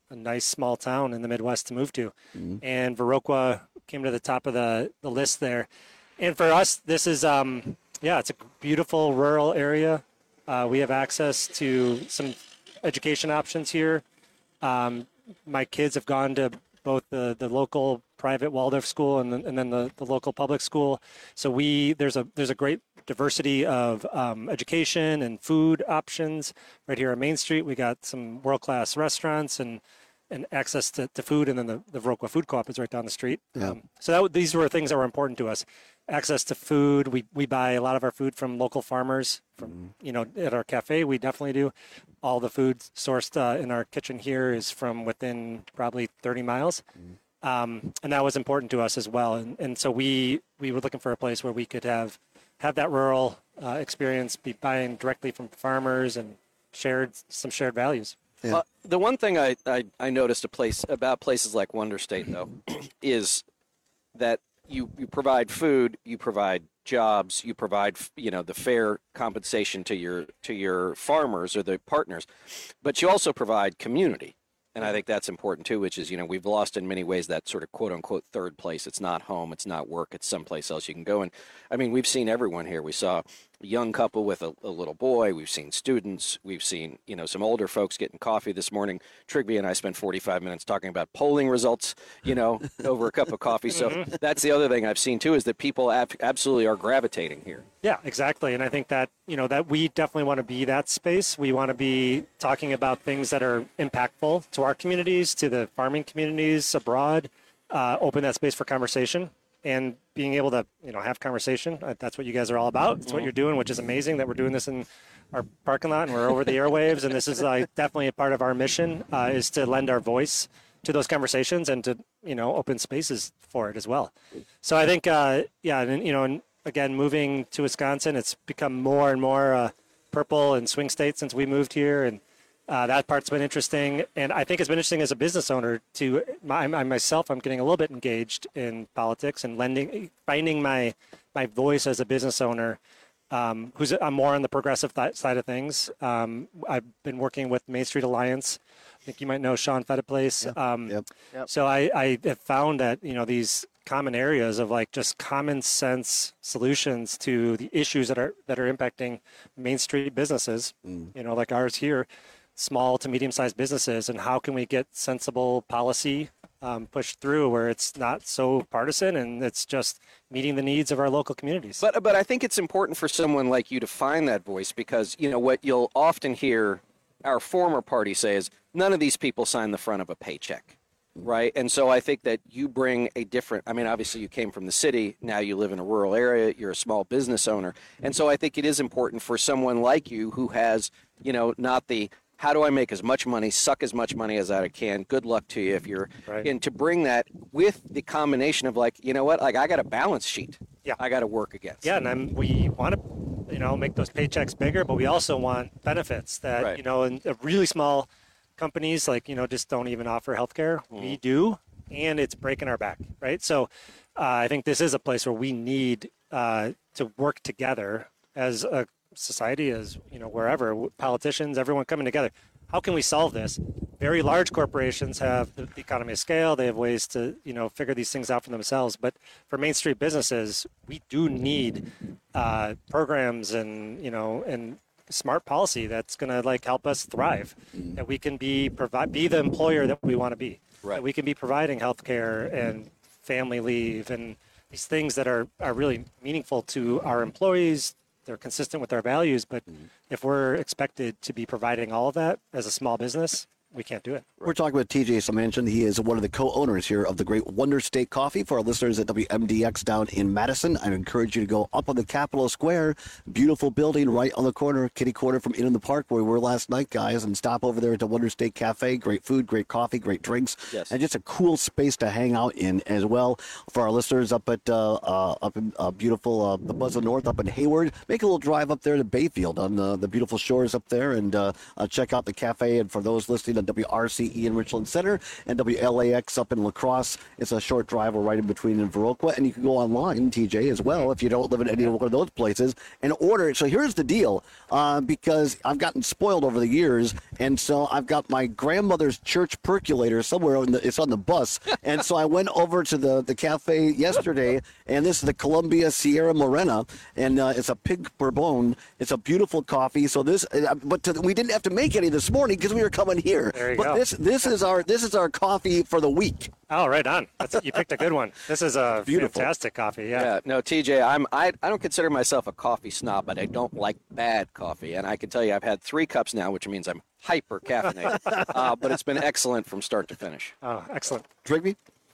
a nice small town in the Midwest to move to. Mm-hmm. And Viroqua came to the top of the, the list there. And for us, this is, um, yeah, it's a beautiful rural area. Uh, we have access to some education options here. Um, my kids have gone to both the, the local private Waldorf school and then, and then the, the local public school. So we there's a there's a great diversity of um, education and food options right here on Main Street. We got some world-class restaurants and and access to, to food, and then the, the Viroqua Food Co-op is right down the street. Yeah. Um, so that, these were things that were important to us. Access to food. We we buy a lot of our food from local farmers. From mm-hmm. you know, at our cafe, we definitely do. All the food sourced uh, in our kitchen here is from within probably thirty miles, mm-hmm. um, and that was important to us as well. And and so we we were looking for a place where we could have have that rural uh, experience, be buying directly from farmers and shared some shared values. Yeah. Uh, the one thing I, I, I noticed a place about places like Wonder State, though, is that you, you provide food, you provide jobs, you provide, you know, the fair compensation to your to your farmers or the partners, but you also provide community. And I think that's important, too, which is, you know, we've lost in many ways that sort of quote-unquote third place. It's not home. It's not work. It's someplace else you can go. And, I mean, we've seen everyone here. We saw a young couple with a, a little boy. We've seen students. We've seen, you know, some older folks getting coffee this morning. Trigby and I spent forty-five minutes talking about polling results, you know, over a cup of coffee. So Mm-hmm. that's the other thing I've seen, too, is that people ab- absolutely are gravitating here. Yeah, exactly. And I think that, you know, that we definitely want to be that space. We want to be talking about things that are impactful to our communities, to the farming communities abroad, uh, open that space for conversation and being able to, you know, have conversation. Uh, That's what you guys are all about. It's what you're doing, which is amazing that we're doing this in our parking lot and we're over the airwaves. And this is uh, definitely a part of our mission uh, is to lend our voice to those conversations and to, you know, open spaces for it as well. So I think, uh, yeah, and, you know, and again, moving to Wisconsin, it's become more and more uh, purple and swing state since we moved here. And uh, that part's been interesting. And I think it's been interesting as a business owner to, my, I myself, I'm getting a little bit engaged in politics and lending, finding my, my voice as a business owner. Um, who's I'm more on the progressive th- side of things. Um, I've been working with Main Street Alliance. I think you might know Sean Fettiplace. Yep. Um, Yep. Yep. So I, I have found that, you know, these common areas of like just common sense solutions to the issues that are that are impacting Main Street businesses, mm. you know, like ours here, small to medium-sized businesses, and how can we get sensible policy um, pushed through where it's not so partisan and it's just meeting the needs of our local communities. But but I think it's important for someone like you to find that voice because, you know, what you'll often hear our former party say is none of these people sign the front of a paycheck, right? And so I think that you bring a different, I mean, obviously you came from the city, now you live in a rural area, you're a small business owner. And so I think it is important for someone like you who has, you know, not the how do I make as much money, suck as much money as I can, good luck to you if you're, right. and to bring that with the combination of like, you know what, like I got a balance sheet yeah. I got to work against. Yeah, and I'm, we want to, you know, make those paychecks bigger, but we also want benefits that, Right. you know, in a really small companies like, you know, just don't even offer healthcare. Mm. We do, and it's breaking our back, right? So uh, I think this is a place where we need uh, to work together as a society, as, you know, wherever, politicians, everyone coming together. How can we solve this? Very large corporations have the economy of scale. They have ways to, you know, figure these things out for themselves. But for Main Street businesses, we do need uh, programs and, you know, and smart policy that's going to like help us thrive. That we can be provide be the employer that we want to be. Right. That we can be providing health care and family leave and these things that are, are really meaningful to our employees. They're consistent with our values, but if we're expected to be providing all of that as a small business, we can't do it. We're talking with T J Samanchand. He is one of the co-owners here of the Great Wonder State Coffee. For our listeners at W M D X down in Madison, I encourage you to go up on the Capitol Square. Beautiful building right on the corner, kitty corner from In in the Park, where we were last night, guys, and stop over there at the Wonder State Cafe. Great food, great coffee, great drinks, yes. and just a cool space to hang out in as well. For our listeners up at uh, uh, up in uh, beautiful uh, the Buzzard North up in Hayward, make a little drive up there to Bayfield on the, the beautiful shores up there and uh, uh, check out the cafe. And for those listening on W R C E in Richland Center and W L A X up in La Crosse. It's a short drive or right in between in Viroqua. And you can go online, T J, as well, if you don't live in any one of those places, and order it. So here's the deal, uh, because I've gotten spoiled over the years, and so I've got my grandmother's church percolator somewhere. On the, it's on the bus. And so I went over to the, the cafe yesterday, and this is the Columbia Sierra Morena, and uh, it's a pig per bone. It's a beautiful coffee. So this, uh, but to, we didn't have to make any this morning because we were coming here. There you but go. this this is our this is our coffee for the week. Oh, right on. That's, you picked a good one. This is a Beautiful. fantastic coffee. Yeah. Yeah, no, T J, I'm I, I don't consider myself a coffee snob, but I don't like bad coffee, and I can tell you I've had three cups now, which means I'm hyper caffeinated. uh, but it's been excellent from start to finish. Oh, excellent. Drigby?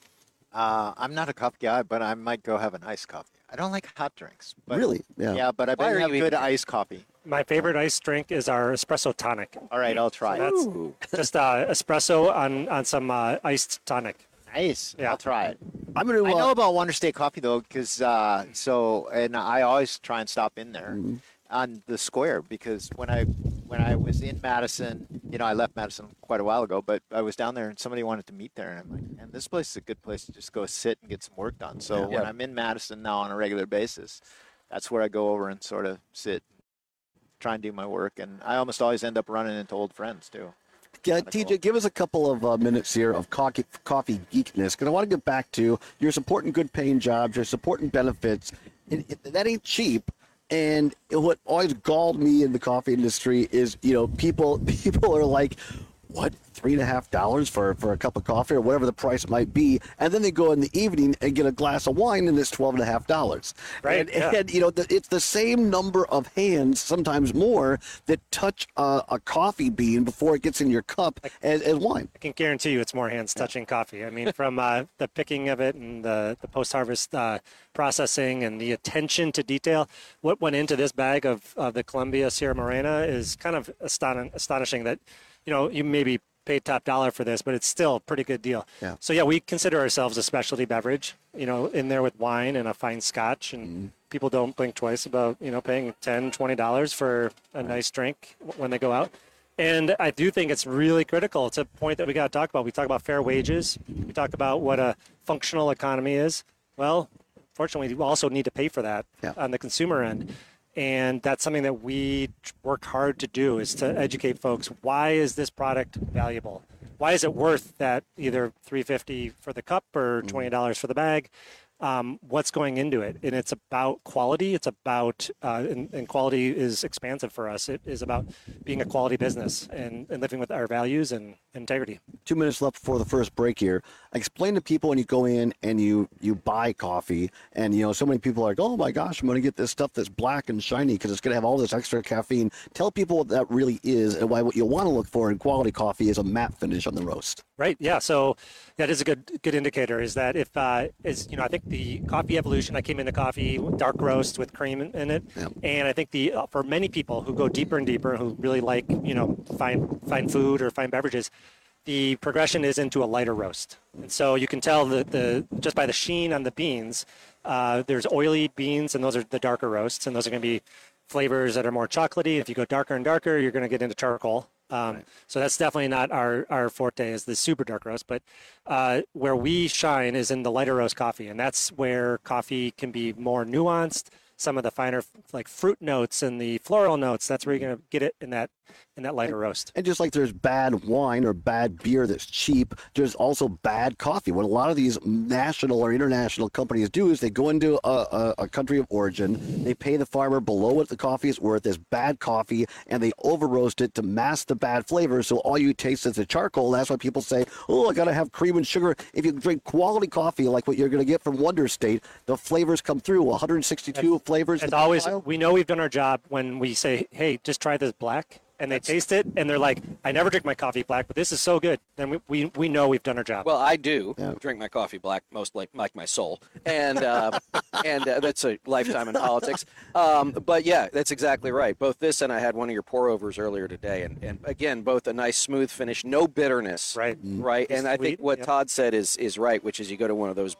Uh, I'm not a coffee guy, but I might go have an iced coffee. I don't like hot drinks. But, Really? Yeah. Yeah, but I've Why been are having you good even- iced coffee. My favorite iced drink is our espresso tonic. All right, I'll try So it. that's just uh, espresso on, on some uh, iced tonic. Nice. Yeah. I'll try it. I'm gonna. I Uh, know about Wonder State Coffee though, because uh, so and I always try and stop in there Mm-hmm. on the square because when I when I was in Madison, you know, I left Madison quite a while ago, but I was down there and somebody wanted to meet there, and I'm like, and this place is a good place to just go sit and get some work done. So Yeah. when I'm in Madison now on a regular basis, that's where I go over and sort of sit, try and do my work, and I almost always end up running into old friends too. Yeah, T J, give us a couple of uh, minutes here of coffee, coffee geekness, because I want to get back to you're supporting good-paying jobs, you're supporting benefits. And it, that ain't cheap. And what always galled me in the coffee industry is, you know, people people are like, what, three and a half dollars for for a cup of coffee or whatever the price might be, and then they go in the evening and get a glass of wine and it's twelve and a half dollars. Right, And, yeah. and you know, the, it's the same number of hands, sometimes more, that touch uh, a coffee bean before it gets in your cup as, as wine. I can guarantee you it's more hands touching coffee. I mean, from uh, the picking of it and the, the post-harvest uh, processing and the attention to detail, what went into this bag of, of the Columbia Sierra Morena is kind of aston- astonishing that, you know, you maybe paid top dollar for this, but it's still a pretty good deal. Yeah. So, yeah, we consider ourselves a specialty beverage, you know, in there with wine and a fine scotch. And Mm-hmm. people don't blink twice about, you know, paying ten dollars, twenty dollars for a nice drink when they go out. And I do think it's really critical. It's a point that we got to talk about. We talk about fair wages. We talk about what a functional economy is. Well, fortunately, we also need to pay for that Yeah. on the consumer end. And that's something that we work hard to do, is to educate folks. Why is this product valuable? Why is it worth that either three dollars and fifty cents for the cup or twenty dollars for the bag? Um, what's going into it? And it's about quality. It's about, uh, and, and quality is expansive for us. It is about being a quality business and, and living with our values and integrity. Two minutes left before the first break here. Explain to people when you go in and you, you buy coffee, and, you know, so many people are like, oh my gosh, I'm going to get this stuff that's black and shiny because it's going to have all this extra caffeine. Tell people what that really is and why what you want to look for in quality coffee is a matte finish on the roast. Right. Yeah. So that is a good good indicator. Is that if uh, is you know I think the coffee evolution. I came into coffee dark roast with cream in, in it, Yeah. and I think the uh, for many people who go deeper and deeper, who really like you know fine fine food or fine beverages, the progression is into a lighter roast. And so you can tell the the just by the sheen on the beans. Uh, there's oily beans, and those are the darker roasts, and those are going to be flavors that are more chocolatey. If you go darker and darker, you're going to get into charcoal. Um, So that's definitely not our, our forte is the super dark roast, but uh, where we shine is in the lighter roast coffee, and that's where coffee can be more nuanced. Some of the finer like fruit notes and the floral notes, that's where you're going to get it in that in that lighter roast. And just like there's bad wine or bad beer that's cheap, there's also bad coffee. What a lot of these national or international companies do is they go into a, a, a country of origin, they pay the farmer below what the coffee is worth as bad coffee, and they over roast it to mask the bad flavor, so all you taste is the charcoal. That's why people say, oh, I got to have cream and sugar. If you drink quality coffee like what you're going to get from Wonder State, the flavors come through, one hundred sixty-two flavors. It's always, we know we've done our job when we say, hey, just try this black. And they taste it, and they're like, I never drink my coffee black, but this is so good. Then we, we, we know we've done our job. Well, I do drink my coffee black, most like, like my soul, and uh, and uh, that's a lifetime in politics. Um, but yeah, that's exactly right. Both this and I had one of your pour overs earlier today, and, and again, both a nice smooth finish, no bitterness, right, right. And I think Sweet, what yeah. Todd said is is right, which is you go to one of those big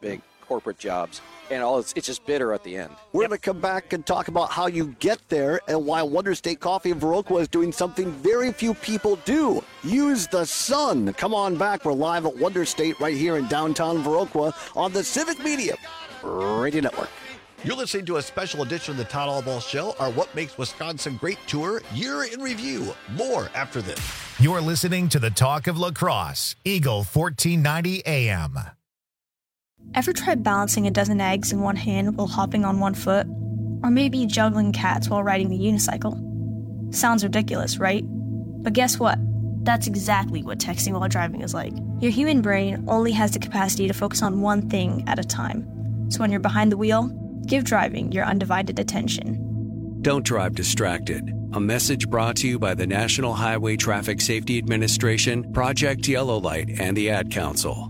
corporate jobs, and all it's, it's just bitter at the end. We're yep. going to come back and talk about how you get there and why Wonder State Coffee in Viroqua is doing something very few people do. Use the sun. Come on back. We're live at Wonder State right here in downtown Viroqua on the Civic Media Radio Network. You're listening to a special edition of the Todd Allball Show, our What Makes Wisconsin Great Tour, Year in Review. More after this. You're listening to the Talk of La Crosse, Eagle fourteen ninety A M. Ever tried balancing a dozen eggs in one hand while hopping on one foot? Or maybe juggling cats while riding the unicycle? Sounds ridiculous, right? But guess what? That's exactly what texting while driving is like. Your human brain only has the capacity to focus on one thing at a time. So when you're behind the wheel, give driving your undivided attention. Don't drive distracted. A message brought to you by the National Highway Traffic Safety Administration, Project Yellow Light, and the Ad Council.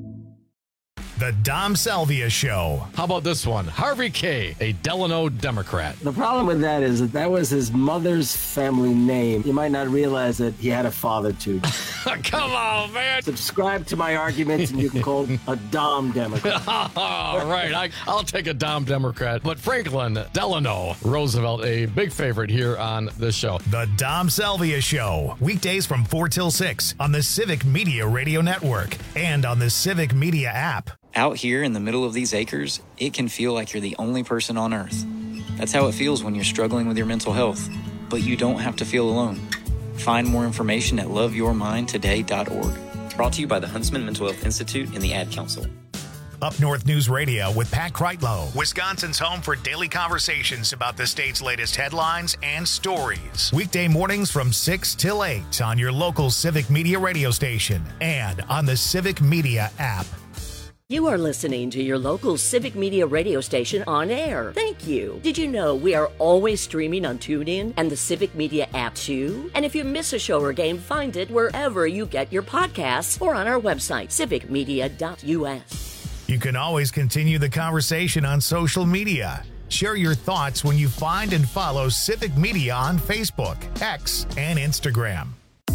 The Dom Salvia Show. How about this one? Harvey Kaye, a Delano Democrat. The problem with that is that that was his mother's family name. You might not realize that he had a father, too. Come on, man. Subscribe to my arguments and you can call him a Dom Democrat. All right, I, I'll take a Dom Democrat. But Franklin Delano Roosevelt, a big favorite here on this show. The Dom Salvia Show. Weekdays from four till six on the Civic Media Radio Network and on the Civic Media app. Out here in the middle of these acres, it can feel like you're the only person on Earth. That's how it feels when you're struggling with your mental health. But you don't have to feel alone. Find more information at love your mind today dot org. Brought to you by the Huntsman Mental Health Institute and the Ad Council. Up North News Radio with Pat Kreitlow, Wisconsin's home for daily conversations about the state's latest headlines and stories. Weekday mornings from six till eight on your local Civic Media radio station and on the Civic Media app. You are listening to your local Civic Media radio station on air. Thank you. Did you know we are always streaming on TuneIn and the Civic Media app too? And if you miss a show or game, find it wherever you get your podcasts or on our website, civic media dot u s. You can always continue the conversation on social media. Share your thoughts when you find and follow Civic Media on Facebook, X, and Instagram.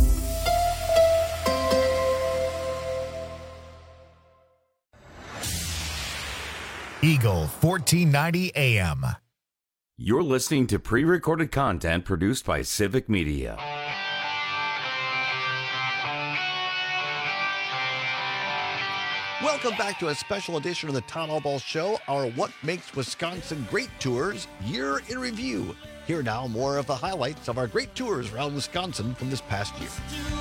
Eagle fourteen ninety A M. You're listening to pre-recorded content produced by Civic Media. Welcome back to a special edition of the Todd Allball Show, our What Makes Wisconsin Great Tours, Year in Review. Here now, more of the highlights of our great tours around Wisconsin from this past year.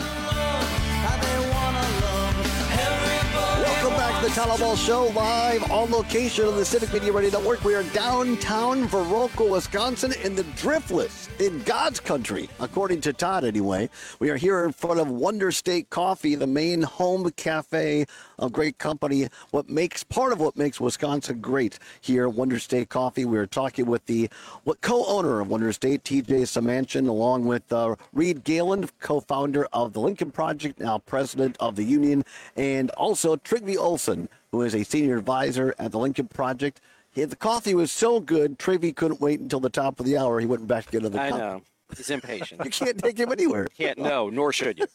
Welcome back to the Todd Allball Show, live on location on the Civic Media Radio Network. We are downtown Viroqua, Wisconsin, in the Driftless, in God's country, according to Todd anyway. We are here in front of Wonder State Coffee, the main home cafe of great company, what makes part of what makes Wisconsin great here at Wonder State Coffee. We are talking with the what co-owner of Wonder State, T J Samanchin, along with uh, Reed Galen, co-founder of the Lincoln Project, now president of the union, and also Trygve Olsen, who is a senior advisor at the Lincoln Project. He, the coffee was so good, Trygve couldn't wait until the top of the hour. He went back to get another I cup. know. He's impatient. You can't take him anywhere. Can't, no, nor should you.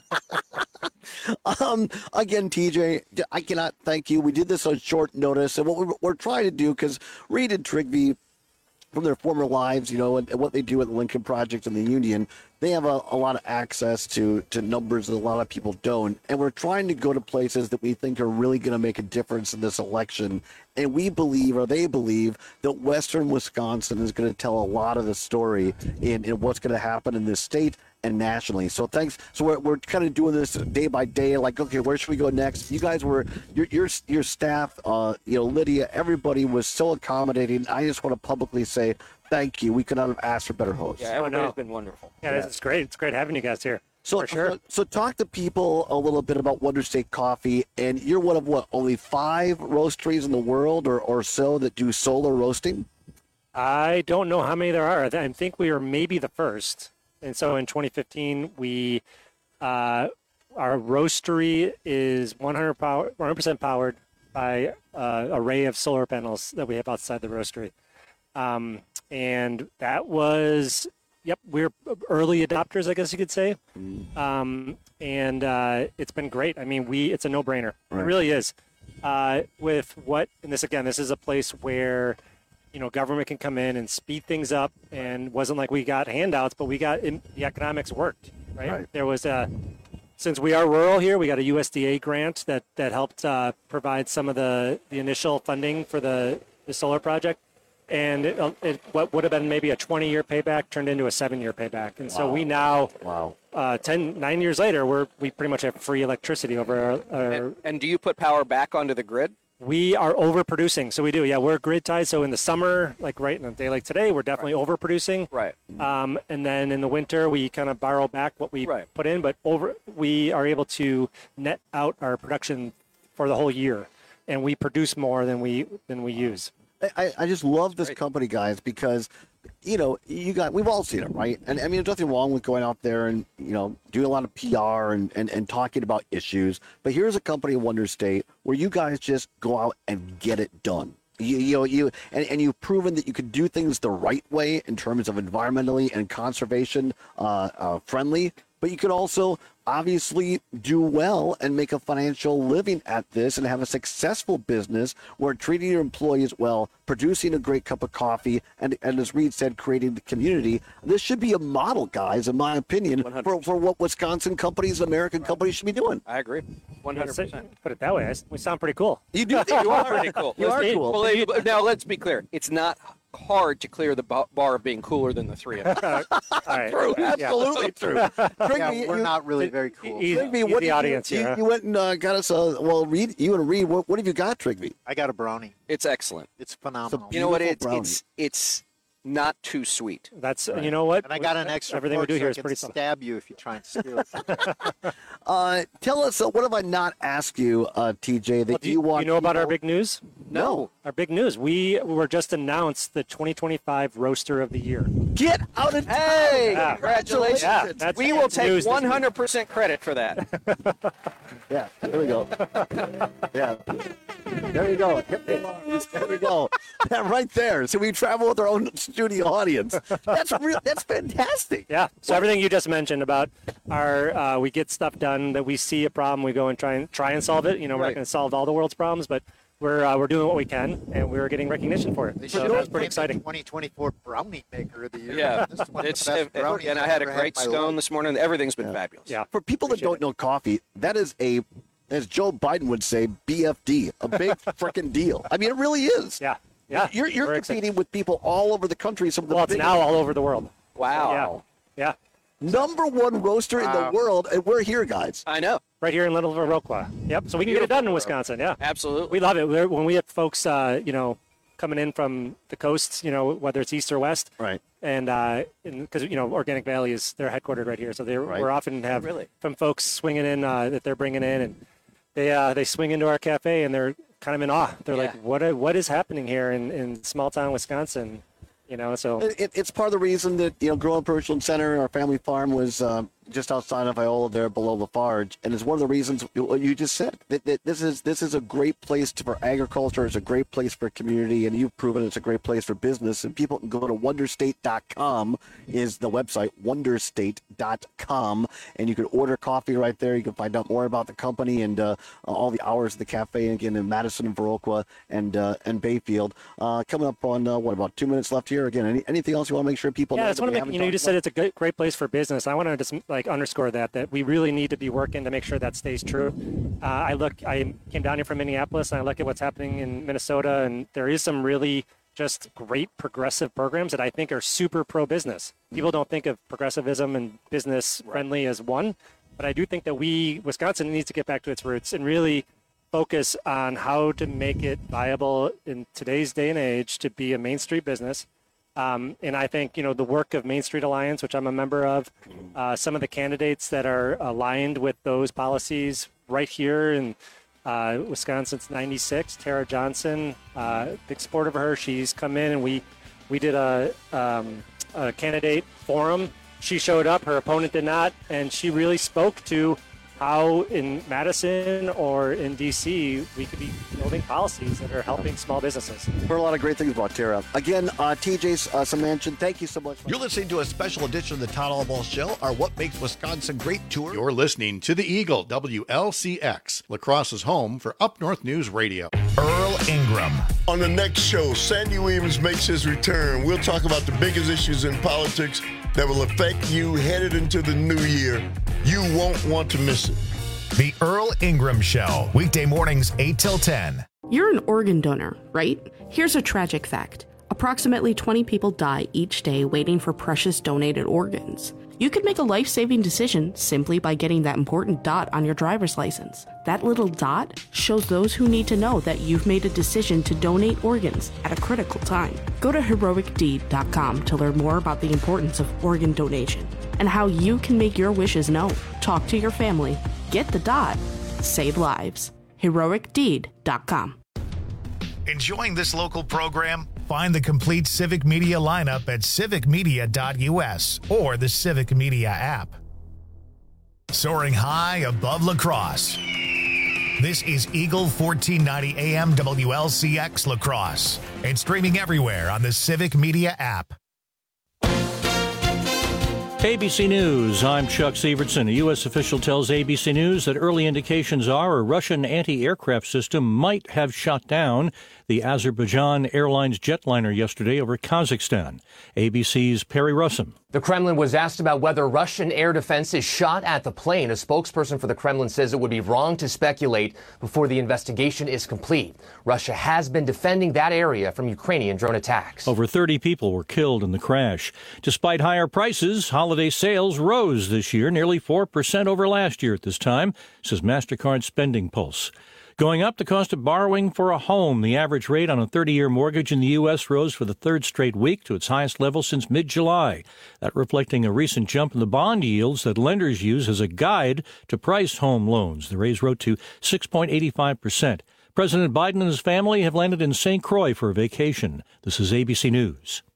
um, again, T J, I cannot thank you. We did this on short notice, and what we're, we're trying to do, because Reed and Trygve, from their former lives, you know, and, and what they do at the Lincoln Project and the union, they have a, a lot of access to, to numbers that a lot of people don't. And we're trying to go to places that we think are really going to make a difference in this election. And we believe, or they believe, that Western Wisconsin is going to tell a lot of the story in, in what's going to happen in this state and nationally. So thanks. So we're, we're kind of doing this day by day, like, okay, where should we go next? You guys were, your your, your staff, uh, you know, Lydia, everybody was so accommodating. I just want to publicly say thank you. We could not have asked for better hosts. Yeah, everybody's been wonderful. Yeah, yeah, it's great. It's great having you guys here. So, for sure. so, so talk to people a little bit about Wonder State Coffee. And you're one of what, only five roasteries in the world or, or so that do solar roasting? I don't know how many there are. I think we are maybe the first. And so in twenty fifteen, we uh, our roastery is one hundred power, one hundred percent powered by an array of solar panels that we have outside the roastery. Um, and that was, yep, we're early adopters, I guess you could say. Um, and uh, it's been great. I mean, we it's a no-brainer. Right. It really is. uh, with what, and this again, this is a place where, you know, government can come in and speed things up, and wasn't like we got handouts, but we got in, the economics worked, right? Right. There was a, since we are rural here, we got a U S D A grant that that helped uh, provide some of the the initial funding for the the solar project. And it, it, what would have been maybe a twenty-year payback turned into a seven-year payback. And so Wow. we now, wow. uh, ten, nine years later, we're, we pretty much have free electricity over our, our And, and do you put power back onto the grid? we are overproducing. So we do, yeah, we're grid tied. So in the summer, like right in a day like today, we're definitely right. overproducing. Right. Um, and then in the winter, we kind of borrow back what we right. put in, but over we are able to net out our production for the whole year, and we produce more than we than we use. I, I just love this company, guys, because, you know, you got, we've all seen it, right? And I mean, there's nothing wrong with going out there and, you know, doing a lot of P R and, and, and talking about issues. But here's a company in Wonder State where you guys just go out and get it done. You, you know, you and, and you've proven that you can do things the right way in terms of environmentally and conservation uh, uh, friendly. But you can also obviously do well and make a financial living at this and have a successful business where treating your employees well, producing a great cup of coffee, and, and as Reed said, creating the community. This should be a model, guys, in my opinion, for, for what Wisconsin companies, American companies should be doing. I agree. one hundred percent. Put it that way. We sound pretty cool. You do. You are pretty cool. You are cool. Well, now, let's be clear. It's not hard to clear the bar of being cooler than the three of us. All right. True, absolutely true. Yeah, you- we're you- not really very cool. Trigby, what did the you- audience you, here, huh? you went and uh, got us a, well, Reed, you and Reed, what, what have you got, Trigby? I got a brownie. It's excellent. It's phenomenal. You know what? It's brownie. it's it's not too sweet. That's you know what? And I got an extra Everything fork we do so here I is can pretty fun. stab you if you try and steal it. Uh, tell us, uh, what have I not asked you, uh, T J, that Well, do you you, want you know about our people- big news? No. Our big news. We were just announced the twenty twenty-five Roaster of the Year. Get out of Hey, Yeah. congratulations. Yeah, that's- we will that's take news this one hundred percent credit for that. Yeah, there we go. Yeah. There you go. Hit the alarms. There we go. Yeah, right there. So we travel with our own studio audience. That's real. That's fantastic. Yeah. So everything you just mentioned about our, uh, we get stuff done that we see a problem, we go and try and try and solve it. You know, we're Right. not going to solve all the world's problems, but we're uh, we're doing what we can, and we're getting recognition for it. They So should that's have pretty named exciting. the twenty twenty-four Brownie Maker of the Year. Yeah, This is one of it's the best uh, brownies and I I've had a ever had great in my scone life. this morning. Everything's been fabulous. Yeah. For people that don't know coffee, that is a, as Joe Biden would say, B F D, a big freaking deal. I mean, it really is. Yeah. Yeah. You're, you're We're competing excited. with people all over the country. Some of the Well, it's biggest- now all over the world. Wow. Yeah. Yeah. number one roaster in the world, and we're here, guys. I know. Right here in Little Viroqua. Yep. So we can get it done in Wisconsin. Yeah. Absolutely. We love it. We're, when we have folks, uh, you know, coming in from the coasts, you know, whether it's east or west. Right. And because, you know, Organic Valley is, they're headquartered right here. So they're, Right. we're often have Really? from folks swinging in uh, that they're bringing in. And they uh, they swing into our cafe and they're kind of in awe. They're Yeah. like, what what is happening here in, in small town Wisconsin? You know, so. It, it's part of the reason that, you know, growing Pershland Center, our family farm was uh, just outside of Iola there below Lafarge. And it's one of the reasons what you just said, that, that this is this is a great place to, for agriculture. It's a great place for community. And you've proven it's a great place for business. And people can go to wonder state dot com is the website, wonder state dot com. And you can order coffee right there. You can find out more about the company and uh, all the hours of the cafe. And again, in Madison and Viroqua and, uh, and Bayfield. Uh, coming up on, uh, what, about two minutes left here. Again, any, anything else you want to make sure people Yeah, know? I just that want we to make, haven't you know, you talked just about? said it's a great, great place for business. I want to just like underscore that, that we really need to be working to make sure that stays true. Uh, I look, I came down here from Minneapolis and I look at what's happening in Minnesota, and there is some really just great progressive programs that I think are super pro-business. People don't think of progressivism and business friendly as one, but I do think that we, Wisconsin needs to get back to its roots and really focus on how to make it viable in today's day and age to be a Main Street business. Um, and I think, you know, the work of Main Street Alliance, which I'm a member of, uh, some of the candidates that are aligned with those policies right here in uh, Wisconsin since ninety-six, Tara Johnson, uh, big supporter of her. She's come in and we, we did a, um, a candidate forum. She showed up, her opponent did not, and she really spoke to how in Madison or in D C we could be building policies that are helping small businesses. Heard a lot of great things about Tara. Again, uh, T J's uh, Samanchen, thank you so much. You're listening to a special edition of the Todd Allball Show, our What Makes Wisconsin Great tour. You're listening to the Eagle, W L C X, La Crosse's home for Up North News Radio. Earl Ingram. On the next show, Sandy Williams makes his return. We'll talk about the biggest issues in politics that will affect you headed into the new year. You won't want to miss it. The Earl Ingram Show, weekday mornings eight till ten. You're an organ donor, right? Here's a tragic fact. Approximately twenty people die each day waiting for precious donated organs. You could make a life-saving decision simply by getting that important dot on your driver's license. That little dot shows those who need to know that you've made a decision to donate organs at a critical time. Go to heroic deed dot com to learn more about the importance of organ donation and how you can make your wishes known. Talk to your family. Get the dot. Save lives. heroic deed dot com. Enjoying this local program? Find the complete Civic Media lineup at civic media dot U S or the Civic Media app. Soaring high above La Crosse. This is Eagle fourteen ninety A M W L C X La Crosse and streaming everywhere on the Civic Media app. A B C News, I'm Chuck Sievertson. A U S official tells A B C News that early indications are a Russian anti-aircraft system might have shot down the Azerbaijan Airlines jetliner yesterday over Kazakhstan. A B C's Perry Russum. The Kremlin was asked about whether Russian air defenses shot at the plane. A spokesperson for the Kremlin says it would be wrong to speculate before the investigation is complete. Russia has been defending that area from Ukrainian drone attacks. Over thirty people were killed in the crash. Despite higher prices, holiday sales rose this year, nearly four percent over last year at this time, says MasterCard Spending Pulse. Going up, the cost of borrowing for a home. The average rate on a thirty-year mortgage in the U S rose for the third straight week to its highest level since mid-July. That reflecting a recent jump in the bond yields that lenders use as a guide to price home loans. The raise rose to six point eight five percent. President Biden and his family have landed in Saint Croix for a vacation. This is A B C News.